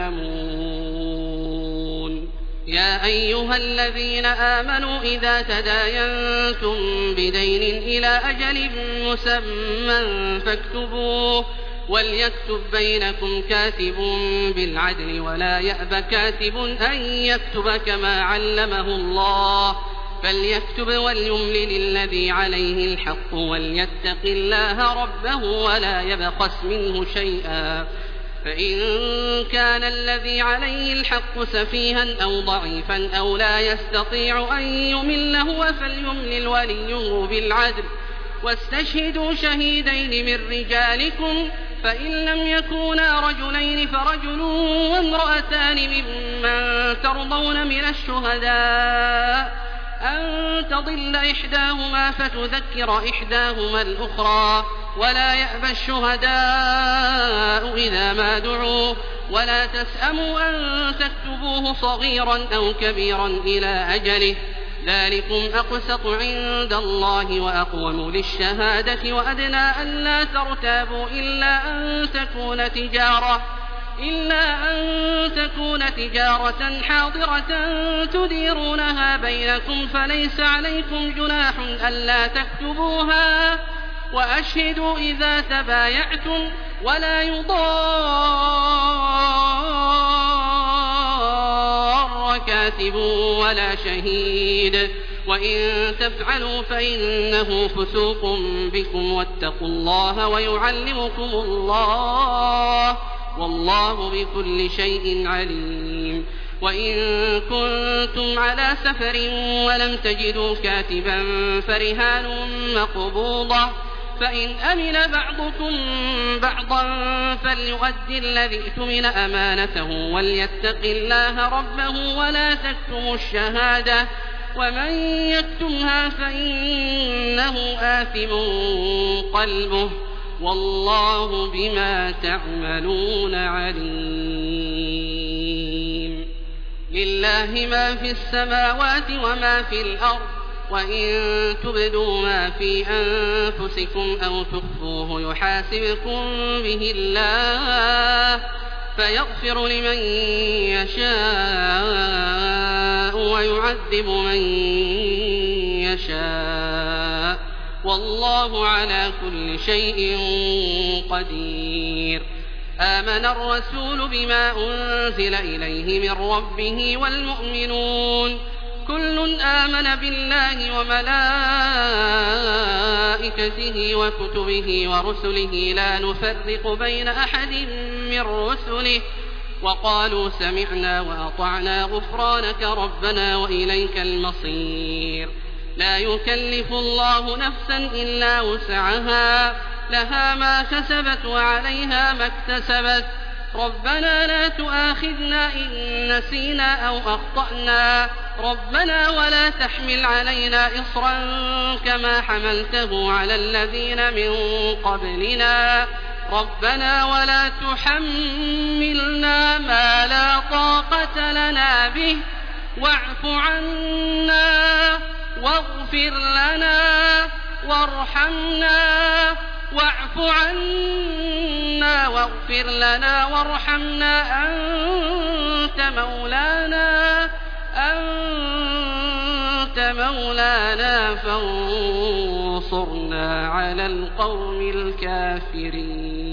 S2: يظلمون. يا أيها الذين آمنوا إذا تداينتم بدين إلى أجل مسمى فاكتبوه وليكتب بينكم كاتب بالعدل ولا يأب كاتب أن يكتب كما علمه الله فليكتب وليملل الذي عليه الحق وليتق الله ربه ولا يبخس منه شيئا فإن كان الذي عليه الحق سفيها أو ضعيفا أو لا يستطيع أن يمل هو فليملل وليه بالعدل واستشهدوا شهيدين من رجالكم فإن لم يكونا رجلين فرجل وامرأتان ممن ترضون من الشهداء أن تضل إحداهما فتذكر إحداهما الأخرى ولا يأبى الشهداء إذا ما دعوا ولا تسأموا أن تكتبوه صغيرا أو كبيرا إلى أجله ذلكم أقسط عند الله وأقوم للشهادة وأدنى ألا ترتابوا إلا أن تكون تجارة إلا أن تكون تجارة حاضرة تديرونها بينكم فليس عليكم جناح ألا تكتبوها وأشهدوا إذا تبايعتم ولا يضار كاتب ولا شهيد وإن تفعلوا فإنه فسوق بكم واتقوا الله ويعلمكم الله والله بكل شيء عليم. وإن كنتم على سفر ولم تجدوا كاتبا فرهان مقبوضة فإن أمن بعضكم بعضا فليؤدي الذي اؤتمن أمانته وليتق الله ربه ولا تكتموا الشهادة ومن يكتمها فإنه آثم قلبه والله بما تعملون عليم. لله ما في السماوات وما في الأرض وإن تبدوا ما في أنفسكم أو تخفوه يحاسبكم به الله فيغفر لمن يشاء ويعذب من يشاء والله على كل شيء قدير. آمن الرسول بما أنزل إليه من ربه والمؤمنون كل آمن بالله وملائكته وكتبه ورسله لا نفرق بين أحد من رسله وقالوا سمعنا وأطعنا غفرانك ربنا وإليك المصير. لا يكلف الله نفسا إلا وسعها لها ما كسبت وعليها ما اكتسبت ربنا لا تؤاخذنا إن نسينا أو أخطأنا ربنا ولا تحمل علينا إصرا كما حملته على الذين من قبلنا ربنا ولا تحملنا ما لا طاقة لنا به واعف عنا واغفر لنا وارحمنا واعف عنا واغفر لنا وارحمنا أنت مولانا أنت مولانا فانصرنا على القوم الكافرين.